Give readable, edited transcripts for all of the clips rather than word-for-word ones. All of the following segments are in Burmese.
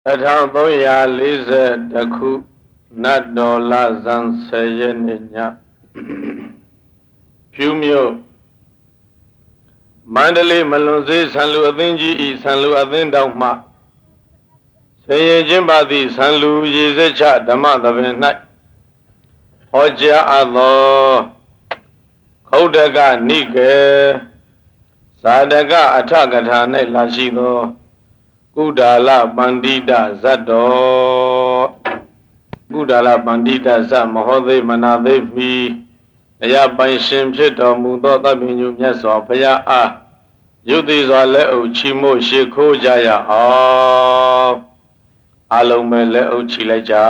1340ခုနတ်တော်လဇန်10ရက်နေ့ညဖြူမြို့မန္တလေးမလွန်စေးဆန်လူအသင်းကြီးဤဆန်လူအသင်းတောင်မှဆင်ရင်ချင်းပါသည့်ဆန်လူရေစက်ချဓမ္မသဘင်၌ဟောကြားအပ်သောခုတ်တကနိကေဇာတကအထကထာ၌လာရှိသောကုဒါလပန္တိတဇတ်တော်ကုဒါလပန္တိတဇတ်မဟောသိမနာသိမီအရာပိုင်ရှင်ဖြစ်တော်မူသောသဗ္ဗညုမြတ်စွာဘုရားအားယုတိစွာလက်အုပ်ချီးမို့ရှိခိုးကြရအောင်အလုံးမဲ့လက်အုပ်ချီလိုက်ကြ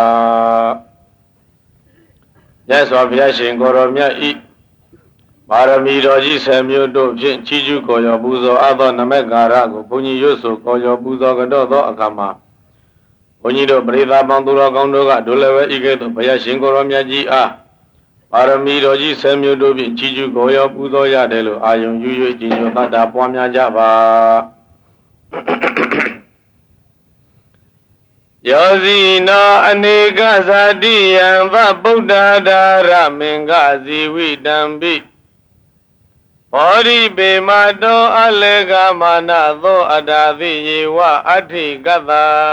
မြတ်စွာဘုရားရှင်ကိုရောမြတ်ဤပါရမီတော်ကြီး10မျိုးတို့ဖြင့်ချီးကျူးခေါ်ရောပူဇော်အပ်သောနမကာရကိုဘုန်းကြီးရွတ်ဆိုခေါ်ရောပူဇော်ကြောသောအခါမှာဘုန်းကြီးတို့ပရိသတ်ပေါင်းသူတော်ကောင်းတို့ကဒုလည်းပဲဤကဲ့သို့ဘုရားရှင်ကိုရောမြတ်ကြီးအားပါရမီတော်ကြီး10မျိုးတို့ဖြင့်ချီးကျူးခေါ်ရောပူဇော်ရတယ်လို့အာယုံယူ၍ကြည်ညိုတတ်တာပွားများကြပါယောဇိနောအနေကဇာတိယံသဗုဒ္ဓဒါရမင်္ဂဇီဝိတံပိဘောဓိပေမတောအလေကမာနသောအတာသိယေဝအဋ္ဌိကတ္တ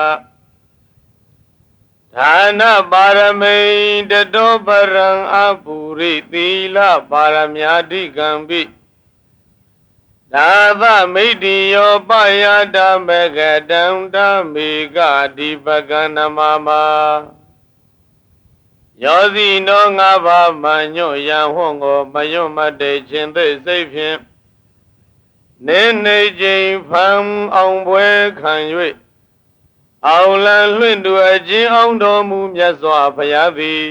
ဒါနပါရမိတတောပရံအပုရိသီလပါရမယာတိကံပိဒါသမိတ္တိယောပယတမေကတံဓမ္မေကဒီပကံနမမယောဇိနောငါးပါးမညွတ်ရန်ဟွန်ကိုမယွတ်မတေခြင်းသိစိတ်ဖြင့်နေနေခြင်းဖန်အောင်ပွဲခံ၍အောင်လံလွင့်တူအခြင်းအောင်တော်မူမြတ်စွာဘုရားသည်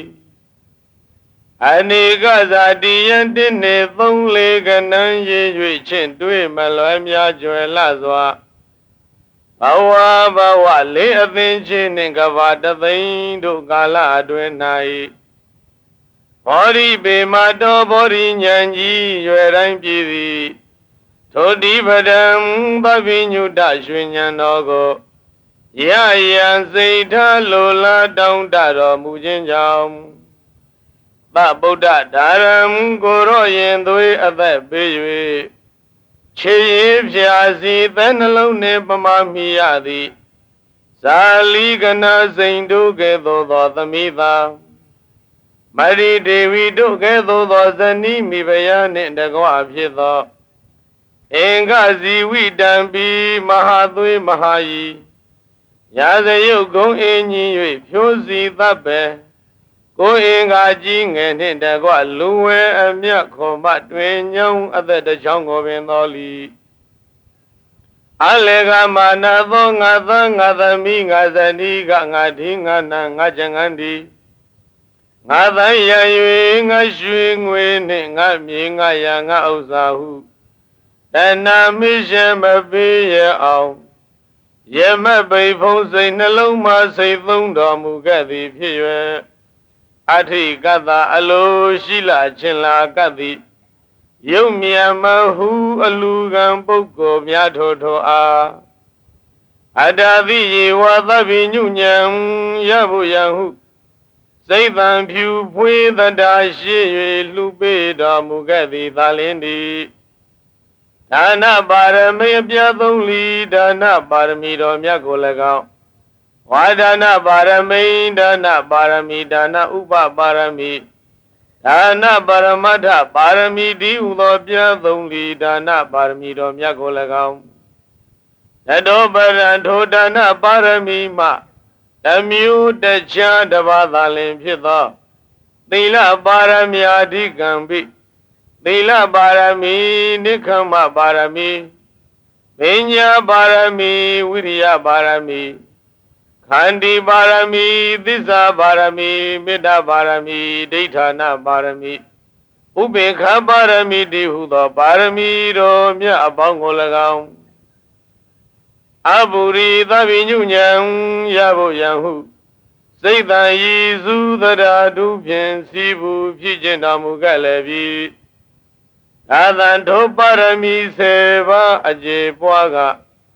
အနေကဇာတိယံတင်းနေ3-4ကနန်းရည်၍ချင်းတွေ့မလွယ်များကျွယ်လစွာဘဝလေးအသင်ချင်းနှင့်ကဘာတသိန်းတို့ကာလအတွင်း၌ဘောဓိပေမတောဘောဓိဉာဏ်ကြီးရွယ်တိုင်းပြည့်သည်ထိုတိပဒံသဗ္ဗညုတရွှေဉာဏ်တော်ကိုရရန်စိတ်ထားလိုလားတောင်းတတော်မူခြင်းကြောင့်သဗုဒ္ဓဒါရံကိုရောရင်သွေးအသက်ပေး၍ခြေရည်ဖြာစီသဲနှလုံးနှင့်ပမာမိရသည်ဇာလီကနာစိန်တို့ကဲ့သို့သောသမိသာမရိဒေဝီတို့ကဲ့သို့သောဇနီးမိဖုရားနှင့်တကွဖြစ်သောအင်္ဂဇီဝိတံပိမဟာသွေးမဟာယီရာဇယုတ်ဂုံအင်းကြီး၍ဖြိုးစီသဗ္ဗေကိုအင်္ဂါကြီးငယ်နှင့်တကွလူဝဲအမြတ်ခေါ်မတွင်ညောင်းအသက်တစ်ချောင်းကိုပင်တော်လီအလေကမာနသောငါသငါသမီးငါဇနီးကငါဒီငါနာငါကျန်ကန်ဒီငါသံရ၍ငါရွှေငွေနှင့်ငါမြေငါရငါဥစ္စာဟုတဏမိရှမပေးရအောင်ရမပိဖုံးစိတ်နှလုံးမှစိတ်သုံးတော်မူခဲ့သည်ဖြစ်၍အဋ္ဌိကတ္တအလိုရှိလာခြင်းလာကပ်သည်ယုတ်မြန်မဟုအလူကံပုဂ္ဂိုလ်များထိုအားအတ္တသိယေဝသဗ္ဗညုညံရဖို့ယံဟုစိတ်တံဖြူဖွေးတတာရှိ၍လှူပေးတော်မူခဲ့သည်သာလင်းသည်ဒါနပါရမီအပြည့်သုံးလီဒါနပါရမီတော်မြတ်ကို၎င်းဝါဒါနပါရမိဒါနပါရမီဒါနဥပပါရမီဒါနပါရမတ္ထပါရမီဒီဟုသောပြည့်သုံးလီဒါနပါရမီတော်မြတ်ကို၎င်းတတောပရံထိုဒါနပါရမီမှတမျိုးတခြားတစ်ပါးသာလင်ဖြစ်သောသီလပါရမီအဓိကံပိသီလပါရမီနိက္ခမပါရမီပညာပါရမီဝိရိယပါရမီခန္တီပါရမီသစ္စာပါရမီမေတ္တာပါရမီဒိဋ္ဌာနပါရမီဥပေက္ခပါရမီတိဟုသောပါရမီတော်မြတ်အပေါင်းကို၎င်းအပုရိသဗ္ဗညုညံရဖို့ယံဟုစိတ်တန်ရည်စုသရာတုဖြင့်စီဘူးဖြစ်ခြင်းတော်မူခဲ့လည်းပြီသာသံထိုပါရမီ7ပါးအကျေပွားက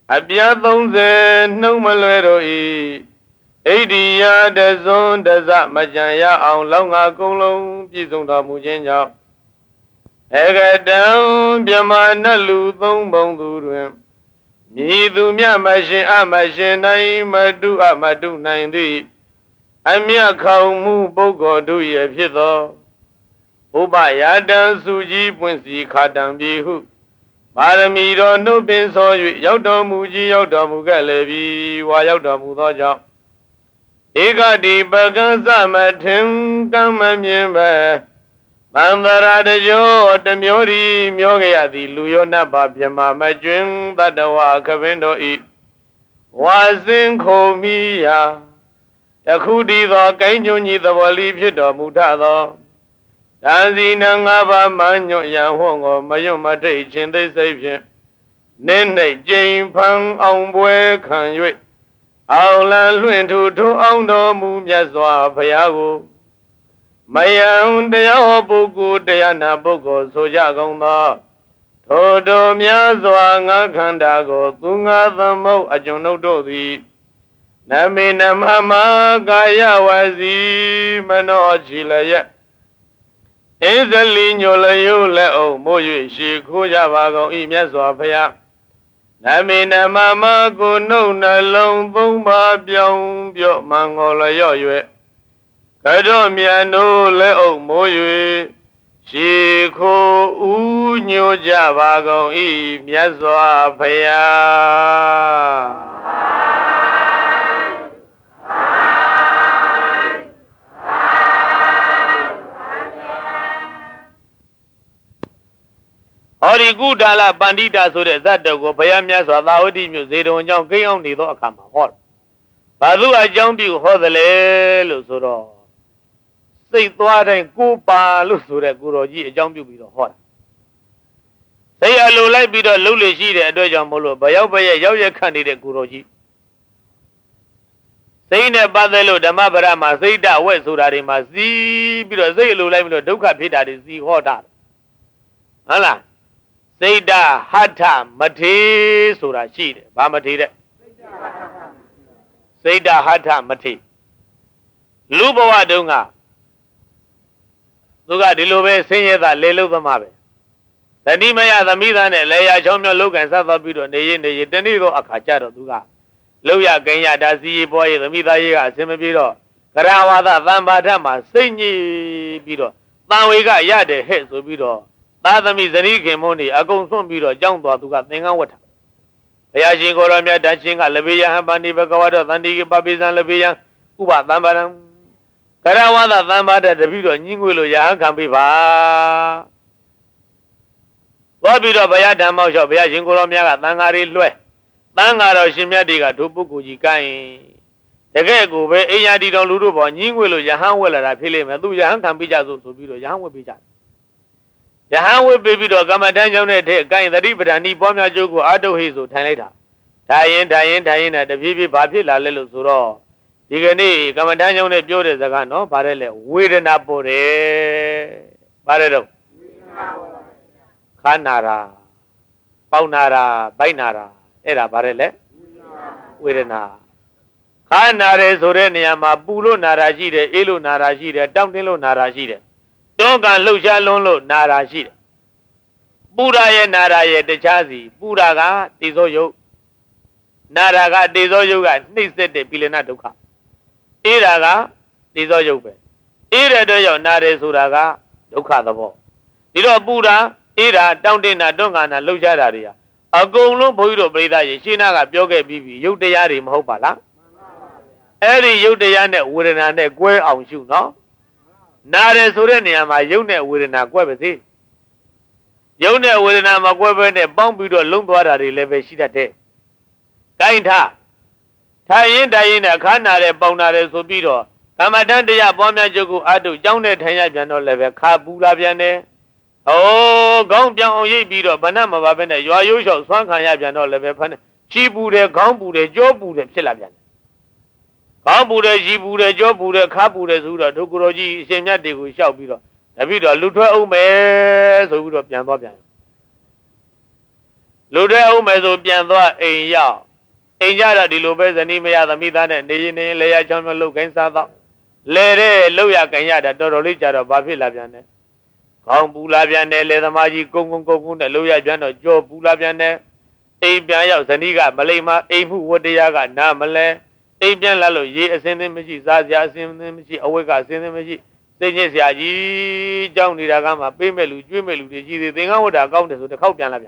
အပြာ30နှုံမလွယ်တို့ဤဣတိယတဇွန်တဇမကြံရအောင်လောက်ငါကုံလုံးပြည့်စုံတော်မူခြင်းကြောင့်ဧကတံမြမနတ်လူသုံးပုံသူတွင်မြည်သူမြမရှင်အမရှင်နိုင်မတုအမတုနိုင်သည်အမြတ်ခေါမှုပုဂ္ဂိုလ်တို့ရဲ့ဖြစ်သောဥပယာတံစုကြီးပွင့်စီခါတံပြီဟုပါရမီတော်နှုတ်ပင်ဆော၍ရောက်တော်မူကြီးရောက်တော်မူခဲ့လေပြီဝါရောက်တော်မူသောကြောင့်ဧကတိပကံသမထင်ကံမမြင်ပဲမန္တရာတကြောတမျိုးဒီမျိုးကြရသည်လူရောနတ်ပါမြမမကျွင်းတတဝခပင်တို့ဤဝါစင်ခုံမိယာတခုတည်းသောကိုင်းညွန်ကြီးသဘောလီဖြစ်တော်မူထသောတန်စီနငါးပါးမညွတ်ရန်ဟောကိုမယွတ်မထိတ်ခြင်းသိစိတ်ဖြင့်နင်းနှိတ်ကျိန်ဖန်အောင်ပွဲခံ၍အောင်လန်လွှင့်ထူထိုးအောင်တော်မူမြတ်စွာဘုရားကိုမယံတရားဟောပုဂ္ဂိုလ်တရားနာပုဂ္ဂိုလ်ဆိုကြကုန်သောထိုတော်များစွာငါခန္ဓာကိုသူငါသမုတ်အကျွန်ုပ်တို့သည်နမေနမမကာယဝစီမနောချီလယဣဇလိညိုလယုလက်အောင်မို့၍ရှိခိုးကြပါကုန်၏မြတ်စွာဘုရားနမေနမမကိုနှုတ်နှလုံးသုံးပါးပြောင်းပြော့မင်္ဂလရော့၍ကတော်မြန်တို့လက်အောင်မိုး၍ရှိခိုးဥညိုကြပါကုန်၏မြတ်စွာဘုရားဟောဒီကုဒါလပန္တိတာဆိုတဲ့ဇတ်တော်ကိုဘုရားမြတ်စွာသာဝတိမြို့ဇေတဝန်ကျောင်းကိန်းအောင်နေသောအခါမှာဟောတယ်။ဘာသူအကြောင်းပြုဟောသလဲလို့ဆိုတော့စိတ်သွားတိုင်းကိုပါလို့ဆိုတဲ့ကိုတော်ကြီးအကြောင်းပြုပြီးတော့ဟောတာ။စိတ်အလိုလိုက်ပြီးတော့လှုပ်လေရှိတဲ့အတွက်ကြောင့်မို့လို့ဘရောက်ဘရဲ့ရောက်ရခန့်နေတဲ့ကိုတော်ကြီးစိတ်နဲ့ပတ်သက်လို့ဓမ္မပဒမှာစိတ်တဝက်ဆိုတာတွေမှာစီးပြီးတော့စိတ်အလိုလိုက်ပြီးတော့ဒုက္ခဖြစ်တာတွေစီဟောတာဟုတ်လားစိတ်တဟထမထေဆိုတာရှိတယ်ဘာမထေတဲ့စိတ်တဟထမထေလူဘဝတုန်းကသူကဒီလိုပဲဆင်းရဲတာလေလုံးသမားပဲတတိမယသမိသားနဲ့လေယာချောင်းမြောက်လောက်ကန်ဆက်သွားပြီးတော့နေရင်တနေ့တော့အခါကြတော့သူကလောက်ရကိန်းရဒါစီပွားရေးသမိသားရေးကအစင်မပြေတော့ကရဝါဒသံပါဒမှာစိတ်ညစ်ပြီးတော့တန်ဝေကရတယ်ဟဲ့ဆိုပြီးတော့သာသမီဇနီးခင်မုန်းနေအကုန်ဆွန့်ပြီးတော့ကြောင်းသွားသူကသင်္ကန်းဝတ်တာဘုရားရှင်ကိုရောမြတ်တန်ရှင်ကလဘေယဟံပန္တိဘဂဝါတော်သန္တိကပပိဇံလဘေယံဥပသံပါဒံကရဝါဒသံပါဒတပိတော့ညင်းငွေလို့ရဟန်းခံပေးပါသွားပြီးတော့ဘုရားဓမ္မောက်လျှောက်ဘုရားရှင်ကိုရောမြတ်ကသံဃာတွေလွှဲသံဃာတော်ရှင်မြတ်တွေကဒုပုဂ္ဂိုလ်ကြီးကိုင်းတကယ်ကိုပဲအိယာတီတော်လူတို့ပေါ်ညင်းငွေလို့ရဟန်းဝက်လာတာဖြစ်လိမ့်မယ်သူရဟန်းခံပေးကြဆိုပြီးတော့ရဟန်းဝက်ပေးကြယဟန်ဝိပိပြီးတော့ကမ္မဋ္ဌာန်းကျောင်းနဲ့ထဲအကိုင်းသတိပဋ္ဌာန်ဤပွားများကျိုးကိုအာတုဟိဆိုထိုင်လိုက်တာဒါရင်နဲ့တဖြည်းဖြည်းဘာဖြစ်လာလဲလို့ဆိုတော့ဒီကနေ့ကမ္မဋ္ဌာန်းကျောင်းနဲ့ပြောတဲ့စကားနော်ဗါတဲ့လေဝေဒနာပေါ်တယ်ဗါတဲ့တော့ခါနာတာပေါက်နာတာဗိုက်နာတာအဲ့ဒါဗါတဲ့လေဝေဒနာခါနာတယ်ဆိုတဲ့နေရာမှာပူလို့နာတာရှိတယ်အေးလို့နာတာရှိတယ်တောင့်တင်းလို့နာတာရှိတယ်တောကလှုပ်ရှားလွန်းလို့နာတာရှိတယ်ပူရာရဲ့နာရာရဲ့တခြားစီပူရာကတေဇောယုတ်နာရာကတေဇောယုတ်ကနှိမ့်ဆက်တဲ့ပိလနဒုက္ခအေးရာကတေဇောယုတ်ပဲအေးတဲ့အတွက်ရောက်နာတယ်ဆိုတာကဒုက္ခသဘောဒီတော့ပူရာအေးရာတောင့်တင်းတာတွန်းကန်တာလှုပ်ရှားတာတွေဟာအကုန်လုံးဘုန်းကြီးတို့ပြိဿရေရှင်းနာကပြောခဲ့ပြီးပြီယုတ်တရားတွေမဟုတ်ပါလားအဲ့ဒီယုတ်တရားနဲ့ဝေဒနာနဲ့ကွဲအောင်ရှုနော်နာတယ်ဆိုတဲ့နေရာမှာယုတ်နဲ့ဝေဒနာကွဲပါစေယုတ်နဲ့ဝေဒနာမကွဲဘဲနဲ့ပေါင်းပြီးတော့လုံးသွားတာတွေလည်းပဲရှိတတ်တယ်။ကိုင်းထိုင်ရင်နဲ့အခါနာတယ်ပေါင်နာတယ်ဆိုပြီးတော့ကမ္မဋ္ဌာန်းတရားပွားများချုပ်ကိုအတုကြောင်းနဲ့ထိုင်ရပြန်တော့လည်းပဲခါပူလာပြန်တယ်။ခေါင်းပြောင်းအောင်ရိပ်ပြီးတော့ဗနတ်မပါဘဲနဲ့ရွာရိုးလျှောက်ဆွမ်းခံရပြန်တော့လည်းပဲဖမ်းချီပူတယ်ခေါင်းပူတယ်ကြောပူတယ်ဖြစ်လာပြန်တယ်။ခေါင်းပူတယ်ချီပူတယ်ကြောပူတယ်ခါပူတယ်ဆိုတော့ဒုက္ခရောကြီးအရှင်မြတ်တွေကိုလျှောက်ပြီးတော့တပိတော့လူထွက်အောင်မယ်ဆိုပြီးတော့ပြန်သွားပြန်လူတွေဦးမယ်ဆိုပြန်သွားအိမ်ရောက်အိမ်ကြတော့ဒီလိုပဲဇနီးမရသမီးသားနဲ့နေရင်နေလေရချောင်းမျိုးလှုပ်ခိုင်းစားတော့လဲတဲ့လှုပ်ရကြင်ရတာတော်တော်လေးကြတော့ဘာဖြစ်လာပြန်လဲခေါင်းပူလာပြန်တယ်လေသမားကြီးကုန်းနဲ့လှုပ်ရပြန်တော့ကြောပူလာပြန်တယ်အိမ်ပြန်ရောက်ဇနီးကမလိမ္မာအိမ်မှုဝတ္တရားကနာမလဲအိမ်ပြန်လာလို့ရေအစင်းသင်းမရှိစားစရာအစင်းသင်းမရှိအဝတ်ကအစင်းသင်းမရှိသိချင်းဆရာကြီးကြောင်းနေတာကမှပေးမဲ့လူကျွေးမဲ့လူတွေကြီးသေးသင်္ကန်းဝတ္တာကောင်းတယ်ဆိုတစ်ခေါက်ပြန်လာပြန်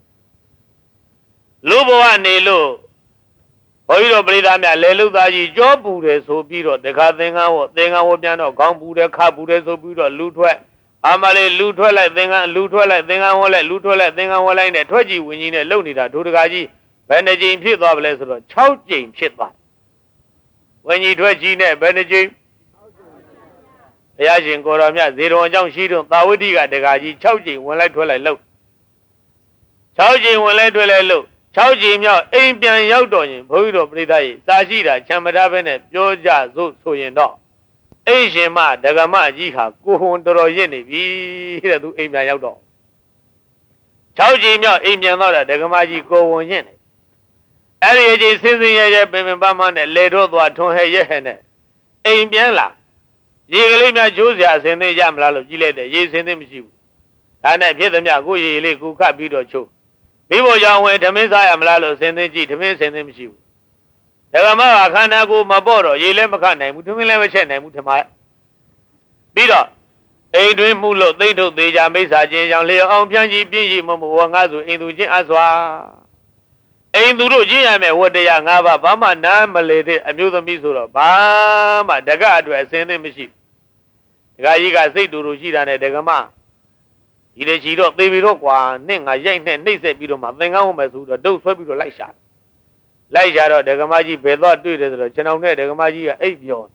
လူဘဝနေလို့ဘုန်းကြီးတို့ပရိသတ်များလေလုသားကြီးကြောပူတယ်ဆိုပြီးတော့တခါသင်္ကန်းဝပြန်တော့ခေါင်းပူတယ်ခါပူတယ်ဆိုပြီးတော့လူထွက်အာမလေးလူထွက်လိုက်သင်္ကန်းလူထွက်လိုက်သင်္ကန်းဝတ်လိုက်လူထွက်လိုက်သင်္ကန်းဝတ်လိုက်နဲ့ထွက်ကြည့်ဝင်ကြီးနဲ့လှုပ်နေတာဒုဒကာကြီးဘယ်နှကြိမ်ဖြစ်သွားပလဲဆိုတော့6ကြိမ်ဖြစ်သွားဝင်ကြီးထွက်ကြီးနဲ့ဘယ်နှကြိမ်ဘုရားရှင်ကိုတော်မြတ်ဇေတော်အကြောင်းရှိတော့သာဝတိကဒကာကြီး6ကြိမ်ဝင်လိုက်ထွက်လိုက်လှုပ်6ကြိမ်ဝင်လိုက်ထွက်လိုက်လှုပ်6ကြိမ်မြောက်အိမ်ပြန်ရောက်တော့ရင်ဘုန်းကြီးတို့ပရိသတ်ကြီးစာရှိတာချမ်းမထားပဲနဲ့ပြောကြစို့ဆိုရင်တော့အိမ်ရှင်မဒဂမကြီးဟာကိုဟွန်တော်တော်ရင့်နေပြီတဲ့သူအိမ်ပြန်ရောက်တော့6ကြိမ်မြောက်အိမ်ပြန်တော့တာဒဂမကြီးကိုဟွန်ရင့်နေအဲ့ဒီအချိန်စင်းစင်းရဲရဲပင်ပင်ပန်းပန်းနဲ့လေတော့သွားထွန်ဟဲ့ရဲဟဲ့နဲ့အိမ်ပြန်လာရေကလေးများကျိုးစရာအစင်းသေးရမလားလို့ကြည့်လိုက်တယ်ရေစင်းသေးမရှိဘူးဒါနဲ့ဖြစ်သမျှကိုရေလေးကူခတ်ပြီးတော့ချိုးမိဖို့ကြောင့်ဝင်ဓမင်းစားရမလားလို့စင်းသေးကြည့်ဓမင်းစင်းသေးမရှိဘူးဒဂမကခန္ဓာကိုယ်မပေါ့တော့ရေလည်းမခတ်နိုင်ဘူးဓမင်းလည်းမချက်နိုင်ဘူးဓမ္မပြီးတော့အိမ်တွင်မှုလို့သိထုတ်သေးကြမိစ္ဆာချင်းကြောင့်လျော်အောင်ဖြန့်ကြည့်ပြည့်ရည်မမဝငါဆိုအိမ်သူချင်းအစွာအိမ်သူတို့ကျင့်ရမယ်ဝတ္တရား၅ပါးဘာမှနားမလေတဲ့အမျိုးသမီးဆိုတော့ဘာမှတကအတွက်အစင်းသိမရှိဒကာကြီးကစိတ်တူတူရှိတာနဲ့ဒကမဒီလေချီတော့သေပြီတော့ကွာနဲ့ငါရိုက်နဲ့နှိမ့်ဆက်ပြီးတော့မှသင်္ကန်းဝမယ်ဆိုတော့ဒုတ်ဆွဲပြီးတော့လိုက်ရှာတော့ဒကမကြီးဘယ်တော့တွေ့တယ်ဆိုတော့ကျွန်တော်နဲ့ဒကမကြီးကအိပ်ပြော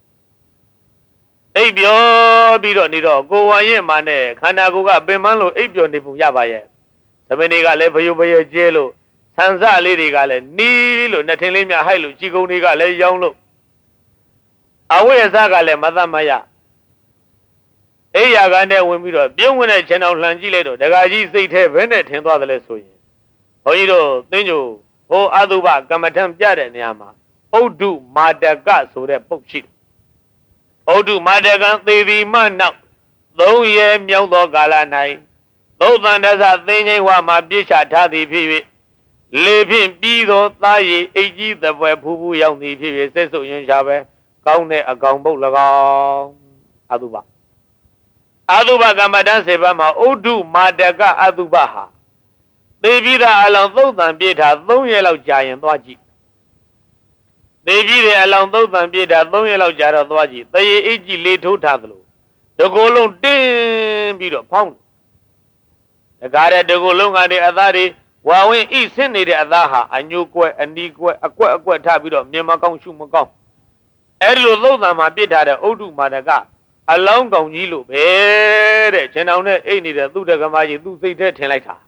ပြီးတော့နေတော့ကိုဝါရင်မှနဲ့ခန္ဓာကိုယ်ကပင်ပန်းလို့အိပ်ပြောနေပုံရပါရဲ့သမင်းတွေကလည်းဘယုဘယကျဲလို့ဆန်စလေးတွေကလည်းနီးလို့နှစ်ထင်းလေးများဟိုက်လို့ជីကုံတွေကလည်းရောင်းလို့အဝိယစကလည်းမသမရအိယာကနဲ့ဝင်ပြီးတော့ပြုံးဝင်တဲ့ခြံအောင်လှန်ကြည့်လိုက်တော့ဒကာကြီးစိတ်ထဲဘယ်နဲ့ထင်သွားတယ်လဲဆိုရင်ဘုန်းကြီးတို့သင်္ကြန်ဟိုအတုပကမ္မထံပြတဲ့နေရာမှာဥဒ္ဓမာတကဆိုတဲ့ပုတ်ရှိတယ်ဥဒ္ဓမာတကံသေပြီးမှနောက်3ရက်မြောက်သောကာလ၌သုတ်တန်တသသင်္ချိဝါမှာပြည့်ချထားသည်ဖြစ်၍လေဖြင့်ပြီးသောသားရည်အိတ်ကြီးသပွဲဖူးဖူးရောက်သည်ဖြစ်၍စိတ်ဆုပ်ရင်ရှားပဲကောင်းတဲ့အကောင်ပုတ်၎င်းအတုပကမ္မဋ္ဌာန်း7ပါးမှာဥဒ္ဓမာတကအတုပဟာသေပြီးသားအလောင်းသုတ်တန်ပြည့်ထား3ရက်လောက်ကြာရင်သွားကြည့်သေပြီးတဲ့အလောင်းသုတ်တန်ပြည့်ထား3ရက်လောက်ကြာတော့သွားကြည့်သေရအိတ်ကြီးလေးထိုးထားသလိုတကိုယ်လုံးတင်းပြီးတော့ဖောင်းတကားတဲ့တကိုယ်လုံးကတည်းအသားတွေဝါဝင်ဣဆင်းနေတဲ့အသားဟာအညိုကွက်အနီးကွက်အကွက်ထပြီးတော့မြင်မကောင်းရှုမကောင်းအဲ့ဒီလိုသုတ်တန်မှာပြစ်ထားတဲ့ဥဒ္ဓမာတကအလောင်းကောင်ကြီးလို့ပဲတဲ့ခြံတော်နဲ့အိတ်နေတဲ့သူ့တက္ကမကြီးသူ့စိတ်ထဲထင်လိုက်တာ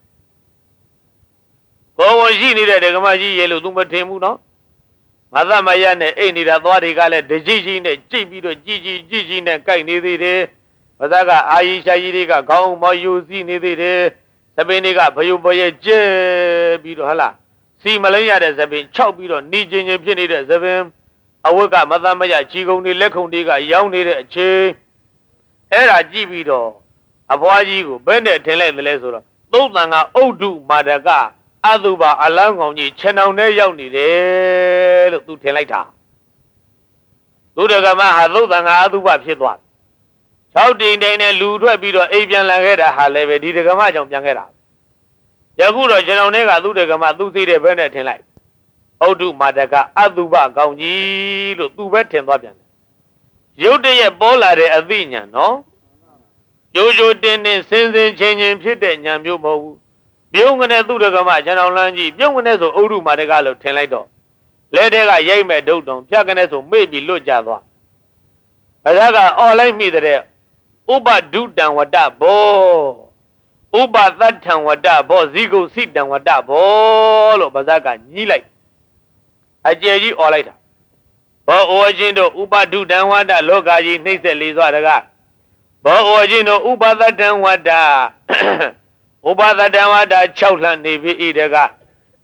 ကိုယ်ဝင်ရှိနေတဲ့တက္ကမကြီးရေလို့သူမထင်ဘူးနော်ငါသမယနဲ့အိတ်နေတာသွားတွေကလည်းတကြီးကြီးနဲ့ကြိတ်ပြီးတော့ကြီးနဲ့ကြိုက်နေသေးတယ်ဘာသာကအာယီရှာကြီးတွေကခေါင်းမော်ယူစီနေသေးတယ်သပင်းတွေကဘယုဘရဲ့ကျဲပြီးတော့ဟလားစီမလိမ့်ရတဲ့သပင်း6ပြီးတော့နီချင်းချင်းဖြစ်နေတဲ့သပင်းအဝတ်ကမသမယချီကုံတွေလက်ခုံတွေကရောင်းနေတဲ့အချိန်အဲ့ဒါကြည့်ပြီးတော့အဘွားကြီးကိုဘယ်နဲ့ထင်လိုက်သလဲဆိုတော့သုတ်တန်ကဥဒ္ဓမာတကအတုပအလောင်းကောင်ကြီးခြံအောင်ထဲရောက်နေတယ်လို့သူထင်လိုက်တာသုဒကမဟာသုတ်တန်ကအတုပဖြစ်သွား6တိန်တိန်နဲ့လူထွက်ပြီးတော့အိမ်ပြန်လာခဲ့တာဟာလည်းပဲဒီဒကမကြောင့်ပြန်ခဲ့တာယခုတော့ခြံအောင်ထဲကသုဒကမသူသိတဲ့ဘယ်နဲ့ထင်လိုက်ဥဒ္ဓမာတကအတုပကောင်ကြီးလို့သူပဲထင်သွားပြန်တယ်ရုတ်တရက်ပေါ်လာတဲ့အသိဉာဏ်နော်ကြိုးကြိုးတင်းတင်းစင်စင်ချင်းချင်းဖြစ်တဲ့ဉာဏ်မျိုးမဟုတ်ဘူးပြုံးကနေသူ့တကမခြံတော်လန်းကြီးပြုံးကနေဆိုဥဒ္ဓမာတကလို့ထင်လိုက်တော့လက်ထဲကရိုက်မဲ့ဒုတ်တုံဖြတ်ကနေဆိုမေ့ပြီးလွတ်ကြသွားအသာကအော်လိုက်မိတဲ့ဥပဒုတံဝတ္တဘောဥပသတ္ထံဝတ္တဘောဇိကုစိတံဝတ္တဘောလို့ပါဇက်ကညှိလိုက်အကျယ်ကြီးအော်လိုက်တာဘောဩချင်းတို့ဥပဒုတံဝတ္တလောကကြီးနှိမ့်ဆက်လေစွာတကားဘောဩချင်းတို့ဥပသတ္တံဝတ္တဥပသတ္တံဝတ္တ6လှန်နေပြီဤတကား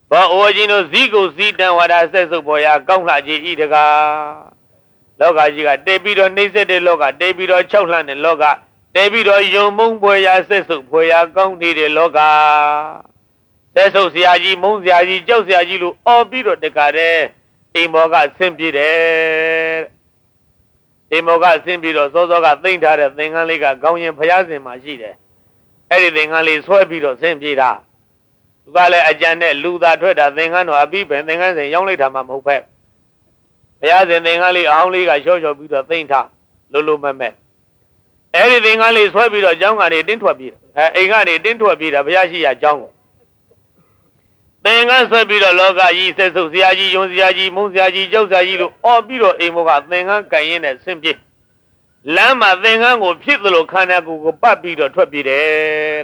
ဘောအိုကြီးတို့ဇီးကိုဇီးတန်ဝါဒဆက်စုပ်ပေါ်ရာကောင်းလှကြီးဤတကားလောကကြီးကတဲပြီးတော့နှိမ့်ဆက်တဲ့လောကတဲပြီးတော့၆လှတဲ့လောကတဲပြီးတော့ယုံမုံပွဲရာဆက်စုပ်ပွဲရာကောင်းနေတဲ့လောကဆက်စုပ်ဆရာကြီးမုံဆရာကြီးကြောက်ဆရာကြီးလို့အော်ပြီးတော့တကားတဲ့အိမ်မောကဆင်းပြေးတယ်အိမ်မောကဆင်းပြီးတော့စောစောကသိမ့်ထားတဲ့သင်္ကန်းလေးကခေါင်းရင်ဖျားစင်မှာရှိတယ်အဲ့ဒီသင်္ကန်းလေးဆွဲပြီးတော့ဆင်းပြေးတာသူကလည်းအကြံနဲ့လူသားထွက်တာသင်္ကန်းတော်အပြီးပဲသင်္ကန်းစဉ်ရောင်းလိုက်တာမှမဟုတ်ပဲဘုရားရှင်သင်္ကန်းလေးအောင်လေးကရှော့ရှော့ပြီးတော့သိမ့်ထားလိုမမဲ့အဲ့ဒီသင်္ကန်းလေးဆွဲပြီးတော့ကျောင်းကနေတင်းထွက်ပြေးတယ်အိမ်ကနေတင်းထွက်ပြေးတာဘုရားရှိရာကျောင်းကိုသင်္ကန်းဆွဲပြီးတော့လောကကြီးဆက်စုပ်ဆရာကြီးယုံဆရာကြီးမုံဆရာကြီးကျောက်ဆရာကြီးလို့အော်ပြီးတော့အိမ်မောကသင်္ကန်းကန်ရင်းနဲ့ဆင်းပြေးလမ်းမှာသင်္ကန်းကိုဖြစ်သလိုခန္ဓာကိုယ်ကိုပတ်ပြီးတော့ထွက်ပြေးတယ်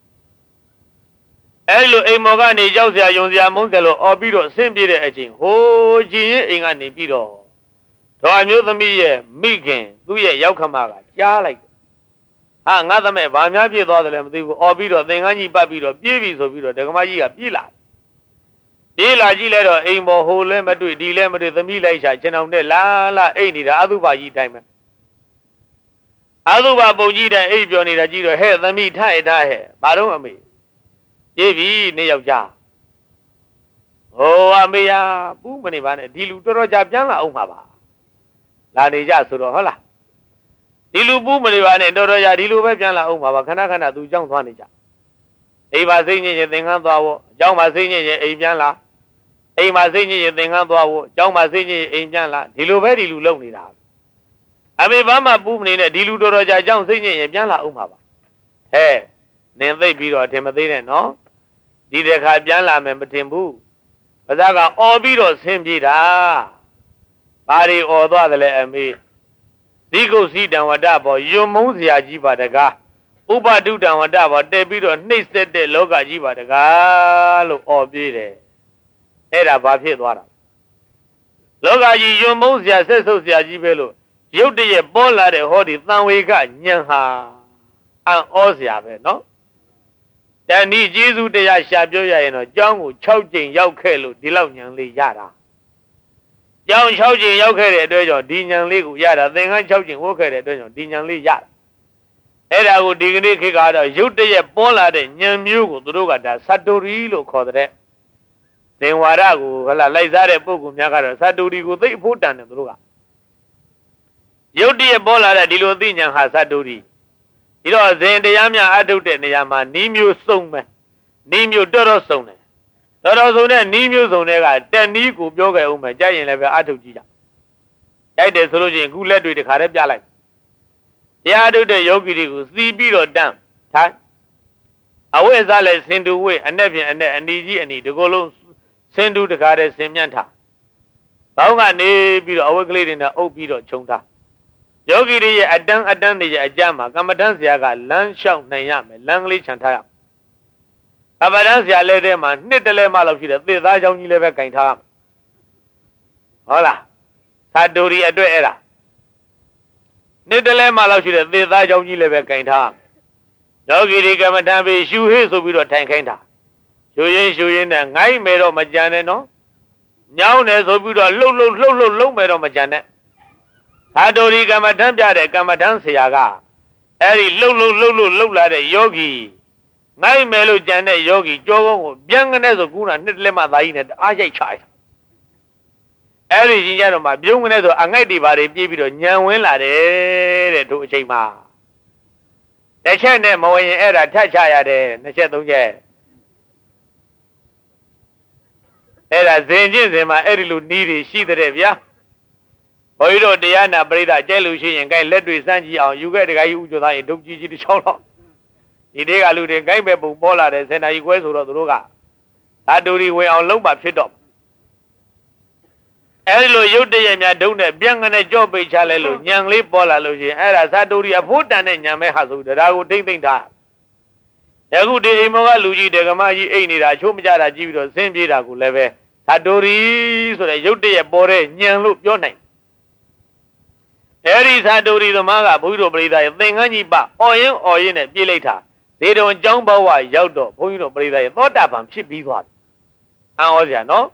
အဲ့လိုအိမ်မောကနေကြောက်စရာယုံစရာမုန်းတယ်လို့အော်ပြီးတော့ဆင်းပြေးတဲ့အချိန်ဟိုးကြည်ရင်အိမ်ကနေပြီးတော့တော်အမျိုးသမီးရဲ့မိခင်သူ့ရဲ့ရောက်ခမကကြားလိုက်ဟာငါသမက်ဘာများပြေးသွားတယ်လဲမသိဘူးအော်ပြီးတော့သင်္ကန်းကြီးပတ်ပြီးတော့ပြေးပြီဆိုပြီးတော့ဒကမကြီးကပြေးလာကြည့်လဲတော့အိမ်ပေါ်ဟိုလဲမတွေ့ဒီလဲမတွေ့သမီးလိုက်ရှာချင်းအောင်နဲ့လာအိတ်နေတာအသုဘကြီးတိုင်းပဲအသုဘပုံကြီးတိုင်းအိတ်ပြောနေတာကြည့်တော့ဟဲ့သမီးထားဟဲ့ဘာတော့အမေပြေးပြီနေယောက်ျားဟိုအမေယာပူးမနေပါနဲ့ဒီလူတော်တော်ကြာပြန်လာအောင်မှာပါလာနေကြဆိုတော့ဟုတ်လားဒီလူပူးမနေပါနဲ့တော်တော်ကြာဒီလူပဲပြန်လာအောင်မှာပါခဏခဏသူကြောင်းသွားနေကြအိမ်မှာစိတ်ညစ်ရင်သင်္ကန်းသွားဖို့အเจ้าမှာစိတ်ညစ်ရင်အိမ်ပြန်လာအိမ်မှာစိတ်ညစ်ရင်သင်္ကန်းသွားဖို့အเจ้าမှာစိတ်ညစ်ရင်အိမ်ပြန်လာဒီလိုပဲဒီလူလုံနေတာအမေဘာမှပူးမနေနဲ့ဒီလူတော်တော်ကြာအเจ้าစိတ်ညစ်ရင်ပြန်လာအောင်မှာပါဟဲ့နင်သိပြီးတော့ထင်မသေးနဲ့နော်ဒီတစ်ခါပြန်လာမယ်မထင်ဘူးပါးစပ်ကအော်ပြီးတော့ဆင်းပြေးတာဘာတွေအော်သွားတယ်လဲအမေဒီကုတ်စီတံဝတ္တပေါ်ယွံမုံစရာကြီးပါတကားဥပဒုတံဝတ္တပေါ်တက်ပြီးတော့နှိမ့်ဆက်တဲ့လောကကြီးပါတကားလို့အော်ပြေးတယ်အဲ့ဒါဘာဖြစ်သွားတာလောကကြီးယွံမုံစရာဆက်ဆုပ်စရာကြီးပဲလို့ရုတ်တရက်ပေါ်လာတဲ့ဟောဒီသံဝေကညံဟာအံ့ဩစရာပဲနော်တဏိကျေးဇူးတရားရှာပြောရရင်တော့ကျောင်းကို6ကြိမ်ရောက်ခဲ့လို့ဒီလောက်ဉာဏ်လေးရတာကျောင်း6ကြိမ်ရောက်ခဲ့တဲ့အတွက်ကြောင့်ဒီဉာဏ်လေးကိုရတာသင်္ကန်း6ကြိမ်ဝတ်ခဲ့တဲ့အတွက်ကြောင့်ဒီဉာဏ်လေးရတာအဲ့ဒါကိုဒီကနေ့ခေတ်ကတော့ရုတ်တရက်ပေါ်လာတဲ့ဉာဏ်မျိုးကိုသူတို့ကဒါသတ္တုရီလို့ခေါ်တဲ့သင်္ဝါဒကိုဟလာလိုက်စားတဲ့ပုဂ္ဂိုလ်များကတော့သတ္တုရီကိုသိအဖို့တန်တယ်သူတို့ကရုတ်တရက်ပေါ်လာတဲ့ဒီလိုသိဉာဏ်ဟာသတ္တုရီဒီတော့ဇင်တရားများအထုတ်တဲ့နေရာမှာနီးမျိုးစုံမယ်နီးမျိုးတော်စုံတယ်တော်စုံတဲ့နီးမျိုးစုံတဲ့ကတက်နီးကိုပြောခဲ့အောင်မယ်ကြိုက်ရင်လည်းပဲအထုတ်ကြည့်ကြကြိုက်တယ်ဆိုလို့ရှိရင်ခုလက်တွေတခါတည်းပြလိုက်တရားအထုတ်တဲ့ယောဂီတွေကိုစီးပြီးတော့တန်းထိုင်အဝိဇ္ဇလည်းစင်တူဝိအနဲ့ဖြင့်အနဲ့အနီကြီးအနီဒီကိုယ်လုံးစင်တူတခါတည်းဆင်မြန့်ထားဘောင်းကနေပြီးတော့အဝိကလေးတွေနဲ့အုပ်ပြီးတော့ခြုံထားယောဂီတွေရဲ့အတန်းတွေရဲ့အကြမ်းမှာကမ္မဋ္ဌာန်းဆရာကလမ်းလျှောက်နိုင်ရမယ်လမ်းကလေးခြံထားရကမ္မဋ္ဌာန်းဆရာလည်းထဲမှာနှစ်တလဲမှလောက်ရှိတယ်သေသားချောင်းကြီးလည်းပဲကင်ထားရဟုတ်လားသာတူရီအတွက်အဲ့ဒါနှစ်တလဲမှလောက်ရှိတယ်သေသားချောင်းကြီးလည်းပဲကင်ထားယောဂီတွေကမ္မဋ္ဌာန်းပြီးရှူဟေးဆိုပြီးတော့ထိုင်ခိုင်းတာရှူရင်းနဲ့ငိုင်းမယ်တော့မကြမ်းနဲ့နော်ညောင်းတယ်ဆိုပြီးတော့လှုပ်မယ်တော့မကြမ်းနဲ့သာတူရီကမ္မဋ္ဌာန်းပြတဲ့ကမ္မဋ္ဌာန်းဆရာကအဲ့ဒီလှုပ်လာတဲ့ယောဂီငိုက်မယ်လို့ကြံတဲ့ယောဂီကြောကုန်းကိုပြန်ကနေဆိုကူးတာနှစ်လက်မှသားကြီးနဲ့အားရိုက်ချလိုက်အဲ့ဒီကြီးကြတော့မှပြုံးကနေဆိုအငိုက်တွေပါတွေပြေးပြီးတော့ညံဝင်လာတယ်တဲ့တို့အချိန်မှာတစ်ချက်နဲ့မဝင်ရင်အဲ့ဒါထတ်ချရတယ်နှစ်ချက်သုံးချက်အဲ့ဒါဇင်ချင်းစင်မှာအဲ့ဒီလိုနီးတွေရှိတဲ့ဗျာဘုန်းကြီးတို့တရားနာပရိသတ်ကျဲလို့ရှိရင်ကိုင်လက်တွေစမ်းကြည့်အောင်ယူခဲ့တခါကြီးဥကြသားရင်ဒုတ်ကြီးတစ်ချောင်းတော့ဒီတေးကလူတွေကိုင်ပဲပုံပေါ်လာတယ်စင်နာကြီးကွဲဆိုတော့သူတို့ကသာတူရီဝင်အောင်လုံးပါဖြစ်တော့အဲဒီလိုရုတ်တရက်များဒုံနဲ့ပြန်ကနေကြော့ပိတ်ချလဲလို့ညံလေးပေါ်လာလို့ရှိရင်အဲ့ဒါသာတူရီအဖို့တန်တဲ့ညံမဲဟာဆိုဒါကိုထိမ့်ထားယခုဒီအိမ်မောကလူကြီးတေကမကြီးအိတ်နေတာချိုးမကြတာကြည့်ပြီးတော့ဆင်းပြေးတာကိုလည်းပဲသာတူရီဆိုတဲ့ရုတ်တရက်ပေါ်တဲ့ညံလို့ပြောနိုင်အဲဒီသာတူရီသမားကဘုန်းကြီးတို့ပရိသတ်ရဲ့သင်္ကန်းကြီးပအော်ရင်နဲ့ပြေးလိုက်တာဒေတုံကျောင်းဘဝရောက်တော့ဘုန်းကြီးတို့ပရိသတ်ရဲ့သောတာပန်ဖြစ်ပြီးသွားပြီဟောစရာနော်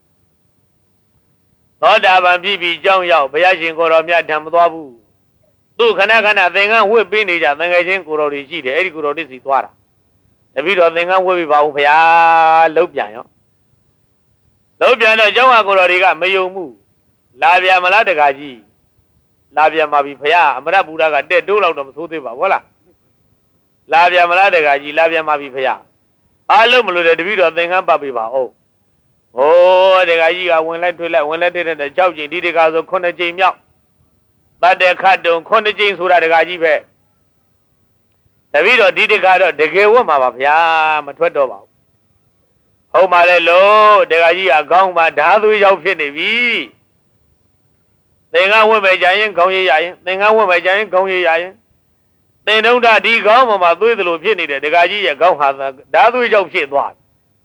သောတာပန်ဖြစ်ပြီးကြောင်းရောက်ဘုရားရှင်ကိုတော်မြတ်ထံမသွားဘူးသူခဏခဏသင်္ကန်းဝှက်ပေးနေကြသံဃာချင်းကိုတော်တွေရှိတယ်အဲ့ဒီကိုတော်တွေစီသွားတာတပည့်တော်သင်္ကန်းဝှက်ပြပါဦးဘုရားလှုပ်ပြန်ရောလှုပ်ပြန်တော့ကျောင်းဟာကိုတော်တွေကမယုံမှုလာပြန်မလားတကားကြီးလာပြန်ပါပြီဘုရားအမရဗုဒ္ဓကတက်တိုးလောက်တော့မသိုးသေးပါဘူးဟုတ်လားလာပြန်မလားတကားကြီးလာပြန်ပါပြီဘုရားအားလုံးမလို့တဲ့တပည့်တော်သင်္ကန်းပတ်ပြပါဦးဟိုးတကားကြီးကဝင်လိုက်ထွေးလိုက်ဝင်လိုက်တဲ့6ကြိမ်ဒီတကားဆို9ကြိမ်မြောက်တတ်တဲ့ခတ်တုံ9ကြိမ်ဆိုတာတကားကြီးပဲတပည့်တော်ဒီတကားတော့တကယ်ဝတ်မှာပါဗျာမထွက်တော့ပါဘူးဟုတ်ပါလေလို့တကားကြီးကခေါင်းမှာဓာသွေးရောက်ဖြစ်နေပြီသင်္ကန်းဝတ်မယ်ကြရင်ခေါင်းရည်ရရင်သင်္ကန်းဝတ်မယ်ကြရင်ခေါင်းရည်ရရင်သင်္တုံးတာဒီခေါင်းမှာသွေးသလိုဖြစ်နေတဲ့တကားကြီးရဲ့ခေါင်းဟာဓာသွေးရောက်ဖြစ်သွား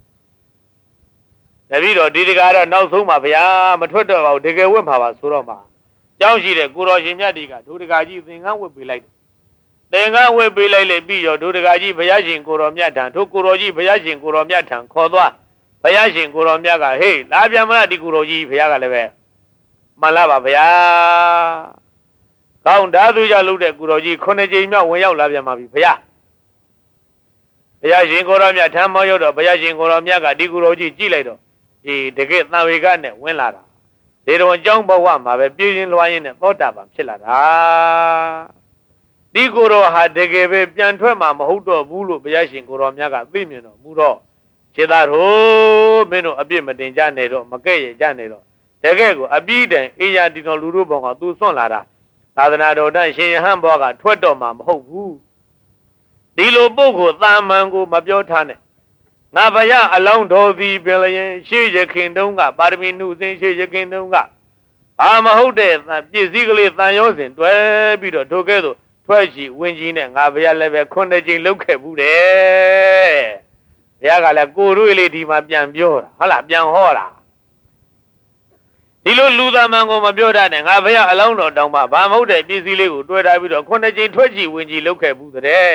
တပည့်တော်ဒီတကားတော့နောက်ဆုံးပါဗျာမထွက်တော့ပါဘူးတကယ်ဝတ်မှာပါဆိုတော့မှကျောင်းရှိတဲ့ကိုတော်ရှင်မြတ်ဒီကဒုဒကာကြီးသင်္ကန်းဝတ်ပေးလိုက်သင်္ကန်းဝတ်ပေးလိုက်လေပြီးတော့ဒုဒကာကြီးဘုရားရှင်ကိုတော်မြတ်ထံတို့ကိုတော်ကြီးဘုရားရှင်ကိုတော်မြတ်ထံခေါ်သွားဘုရားရှင်ကိုတော်မြတ်ကဟေးလာပြန်မလားဒီကိုတော်ကြီးဘုရားကလည်းပဲမှန်လားပါဗျာကောင်းဓာသူကြောင့်လုပ်တဲ့ကိုတော်ကြီး9ကြိမ်မြောက်ဝင်ရောက်လာပြန်ပါပြီဘုရားဘုရားရှင်ကိုတော်မြတ်ထံမောရောက်တော့ဘုရားရှင်ကိုတော်မြတ်ကဒီကိုတော်ကြီးကြည့်လိုက်တော့ဒီတကယ်သံဝေကနဲ့ဝင်လာတာဒီတော်အကြောင်းဘဝမှာပဲပြည့်ရင်လွှားရင်းနဲ့သောတာပန်ဖြစ်လာတာဒီကိုယ်တော်ဟာတကယ်ပဲပြန်ထွက်မှာမဟုတ်တော့ဘူးလို့ဘုရားရှင်ကိုယ်တော်မြတ်ကသိမြင်တော်မူတော့ခြေသားတို့မင်းတို့အပြစ်မတင်ကြနဲ့တော့မကဲ့ရဲ့ကြနဲ့တော့တကယ်ကိုအပြည့်တိုင်အေးရတီတော်လူတို့ဘောကသူစွန့်လာတာသာသနာတော်တန်ရှင်ယဟန်ဘောကထွက်တော့မှာမဟုတ်ဘူးဒီလိုပုဂ္ဂိုလ်သာမန်ကိုမပြောထားနဲ့ငါဘုရားအလောင်းတော်သည်ပင်လျင်ရှေးရခင်တုန်းကပါရမီနှုစင်ရှေးရခင်တုန်းကဘာမဟုတ်တဲ့ပစ္စည်းကလေးတန်ရောစဉ်တွဲပြီးတော့ဒုကဲ့သို့ထွက်ရှိဝင်ကြီးနဲ့ငါဘုရားလည်းပဲ9ကြိမ်လောက်ခဲ့ဘူးတဲ့ဘုရားကလည်းကိုတို့လေးဒီမှာပြန်ပြောတာဟုတ်လားပြန်ဟောတာဒီလိုလူသားမှန်ကိုမပြောတတ်နဲ့ငါဘုရားအလောင်းတော်တောင်းမှဘာမဟုတ်တဲ့ပစ္စည်းလေးကိုတွဲထားပြီးတော့9ကြိမ်ထွက်ရှိဝင်ကြီးလောက်ခဲ့ဘူးတဲ့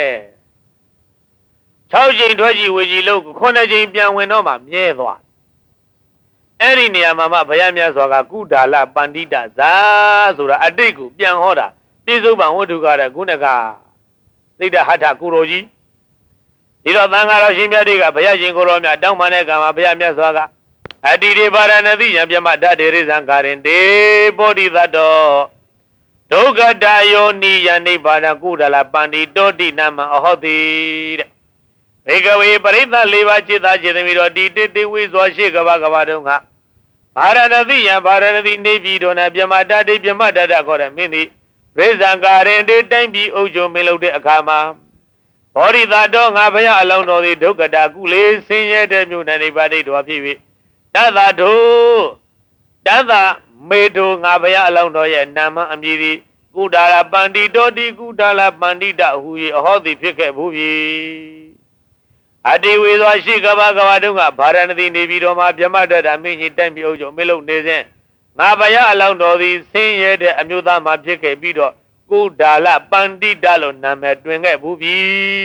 6ကြိမ်ထွက်ကြည့်ဝေကြီးလို့9ကြိမ်ပြန်ဝင်တော့မှမြဲသွားအဲ့ဒီနေရာမှာမှဘုရားမြတ်စွာကကုဒါလပန္တိတဇာဆိုတာအတိတ်ကိုပြန်ဟောတာပြစ္ဆုတ်ပံဝတ္ထုကတဲ့ခုနကသိတ္တဟထကိုတော်ကြီးဒီတော့သံဃာတော်ရှင်မြတ်တွေကဘုရားရှင်ကိုတော်မြတ်တောင်းပန်တဲ့ကံမှာဘုရားမြတ်စွာကအတ္တိရေပါရဏတိယံပြမတ္တတေရိဇံကာရင်တေပောဓိသတ္တောဒုက္ခတယောနိယနိဗ္ဗာန်ကုဒါလပန္တိတောတိနမအဟောတိတဲ့ဘေကဝေပရိသတ်၄ပါးจิตသားจิตသမီးတော်ဒီတိဝိစွာရှိကဘာကဘာတုံးကဘာရဏတိယံဘာရဏတိနေပြည်တော်နဲ့ပြမတ္တတိပြမတ္တတခေါ်တဲ့မင်းသည်ရိဇံကာရင်တေတိုင်းပြည်အုပ်ချုပ်မင်းလုပ်တဲ့အခါမှာဘောဓိသတော်ငါဘုရားအလောင်းတော်သည်ဒုက္ခတာကုလေဆင်းရဲတဲ့မြို့နယ်နိဗ္ဗာန်တော်ဖြစ်၍တသတို့တသမေတို့ငါဘုရားအလောင်းတော်ရဲ့နာမအမည်သည်ကုဒါလပန္တိတောတိကုဒါလပန္တိတဟူ၍အဟောသည်ဖြစ်ခဲ့ဘူးပြီအတိဝေသောရှိကဘာကဘာတုံးကဗာရဏသီနေပြည်တော်မှာပြမတ္တတာမင်းကြီးတိုင်ပြုတ်ကြမေလို့နေစဉ်ငါဘုရားအလောင်းတော်သည်ဆင်းရဲတဲ့အမျိုးသားမှာဖြစ်ခဲ့ပြီးတော့ကုဒါလပန္တိတလို့နာမည်တွင်ခဲ့ဘူးပြီ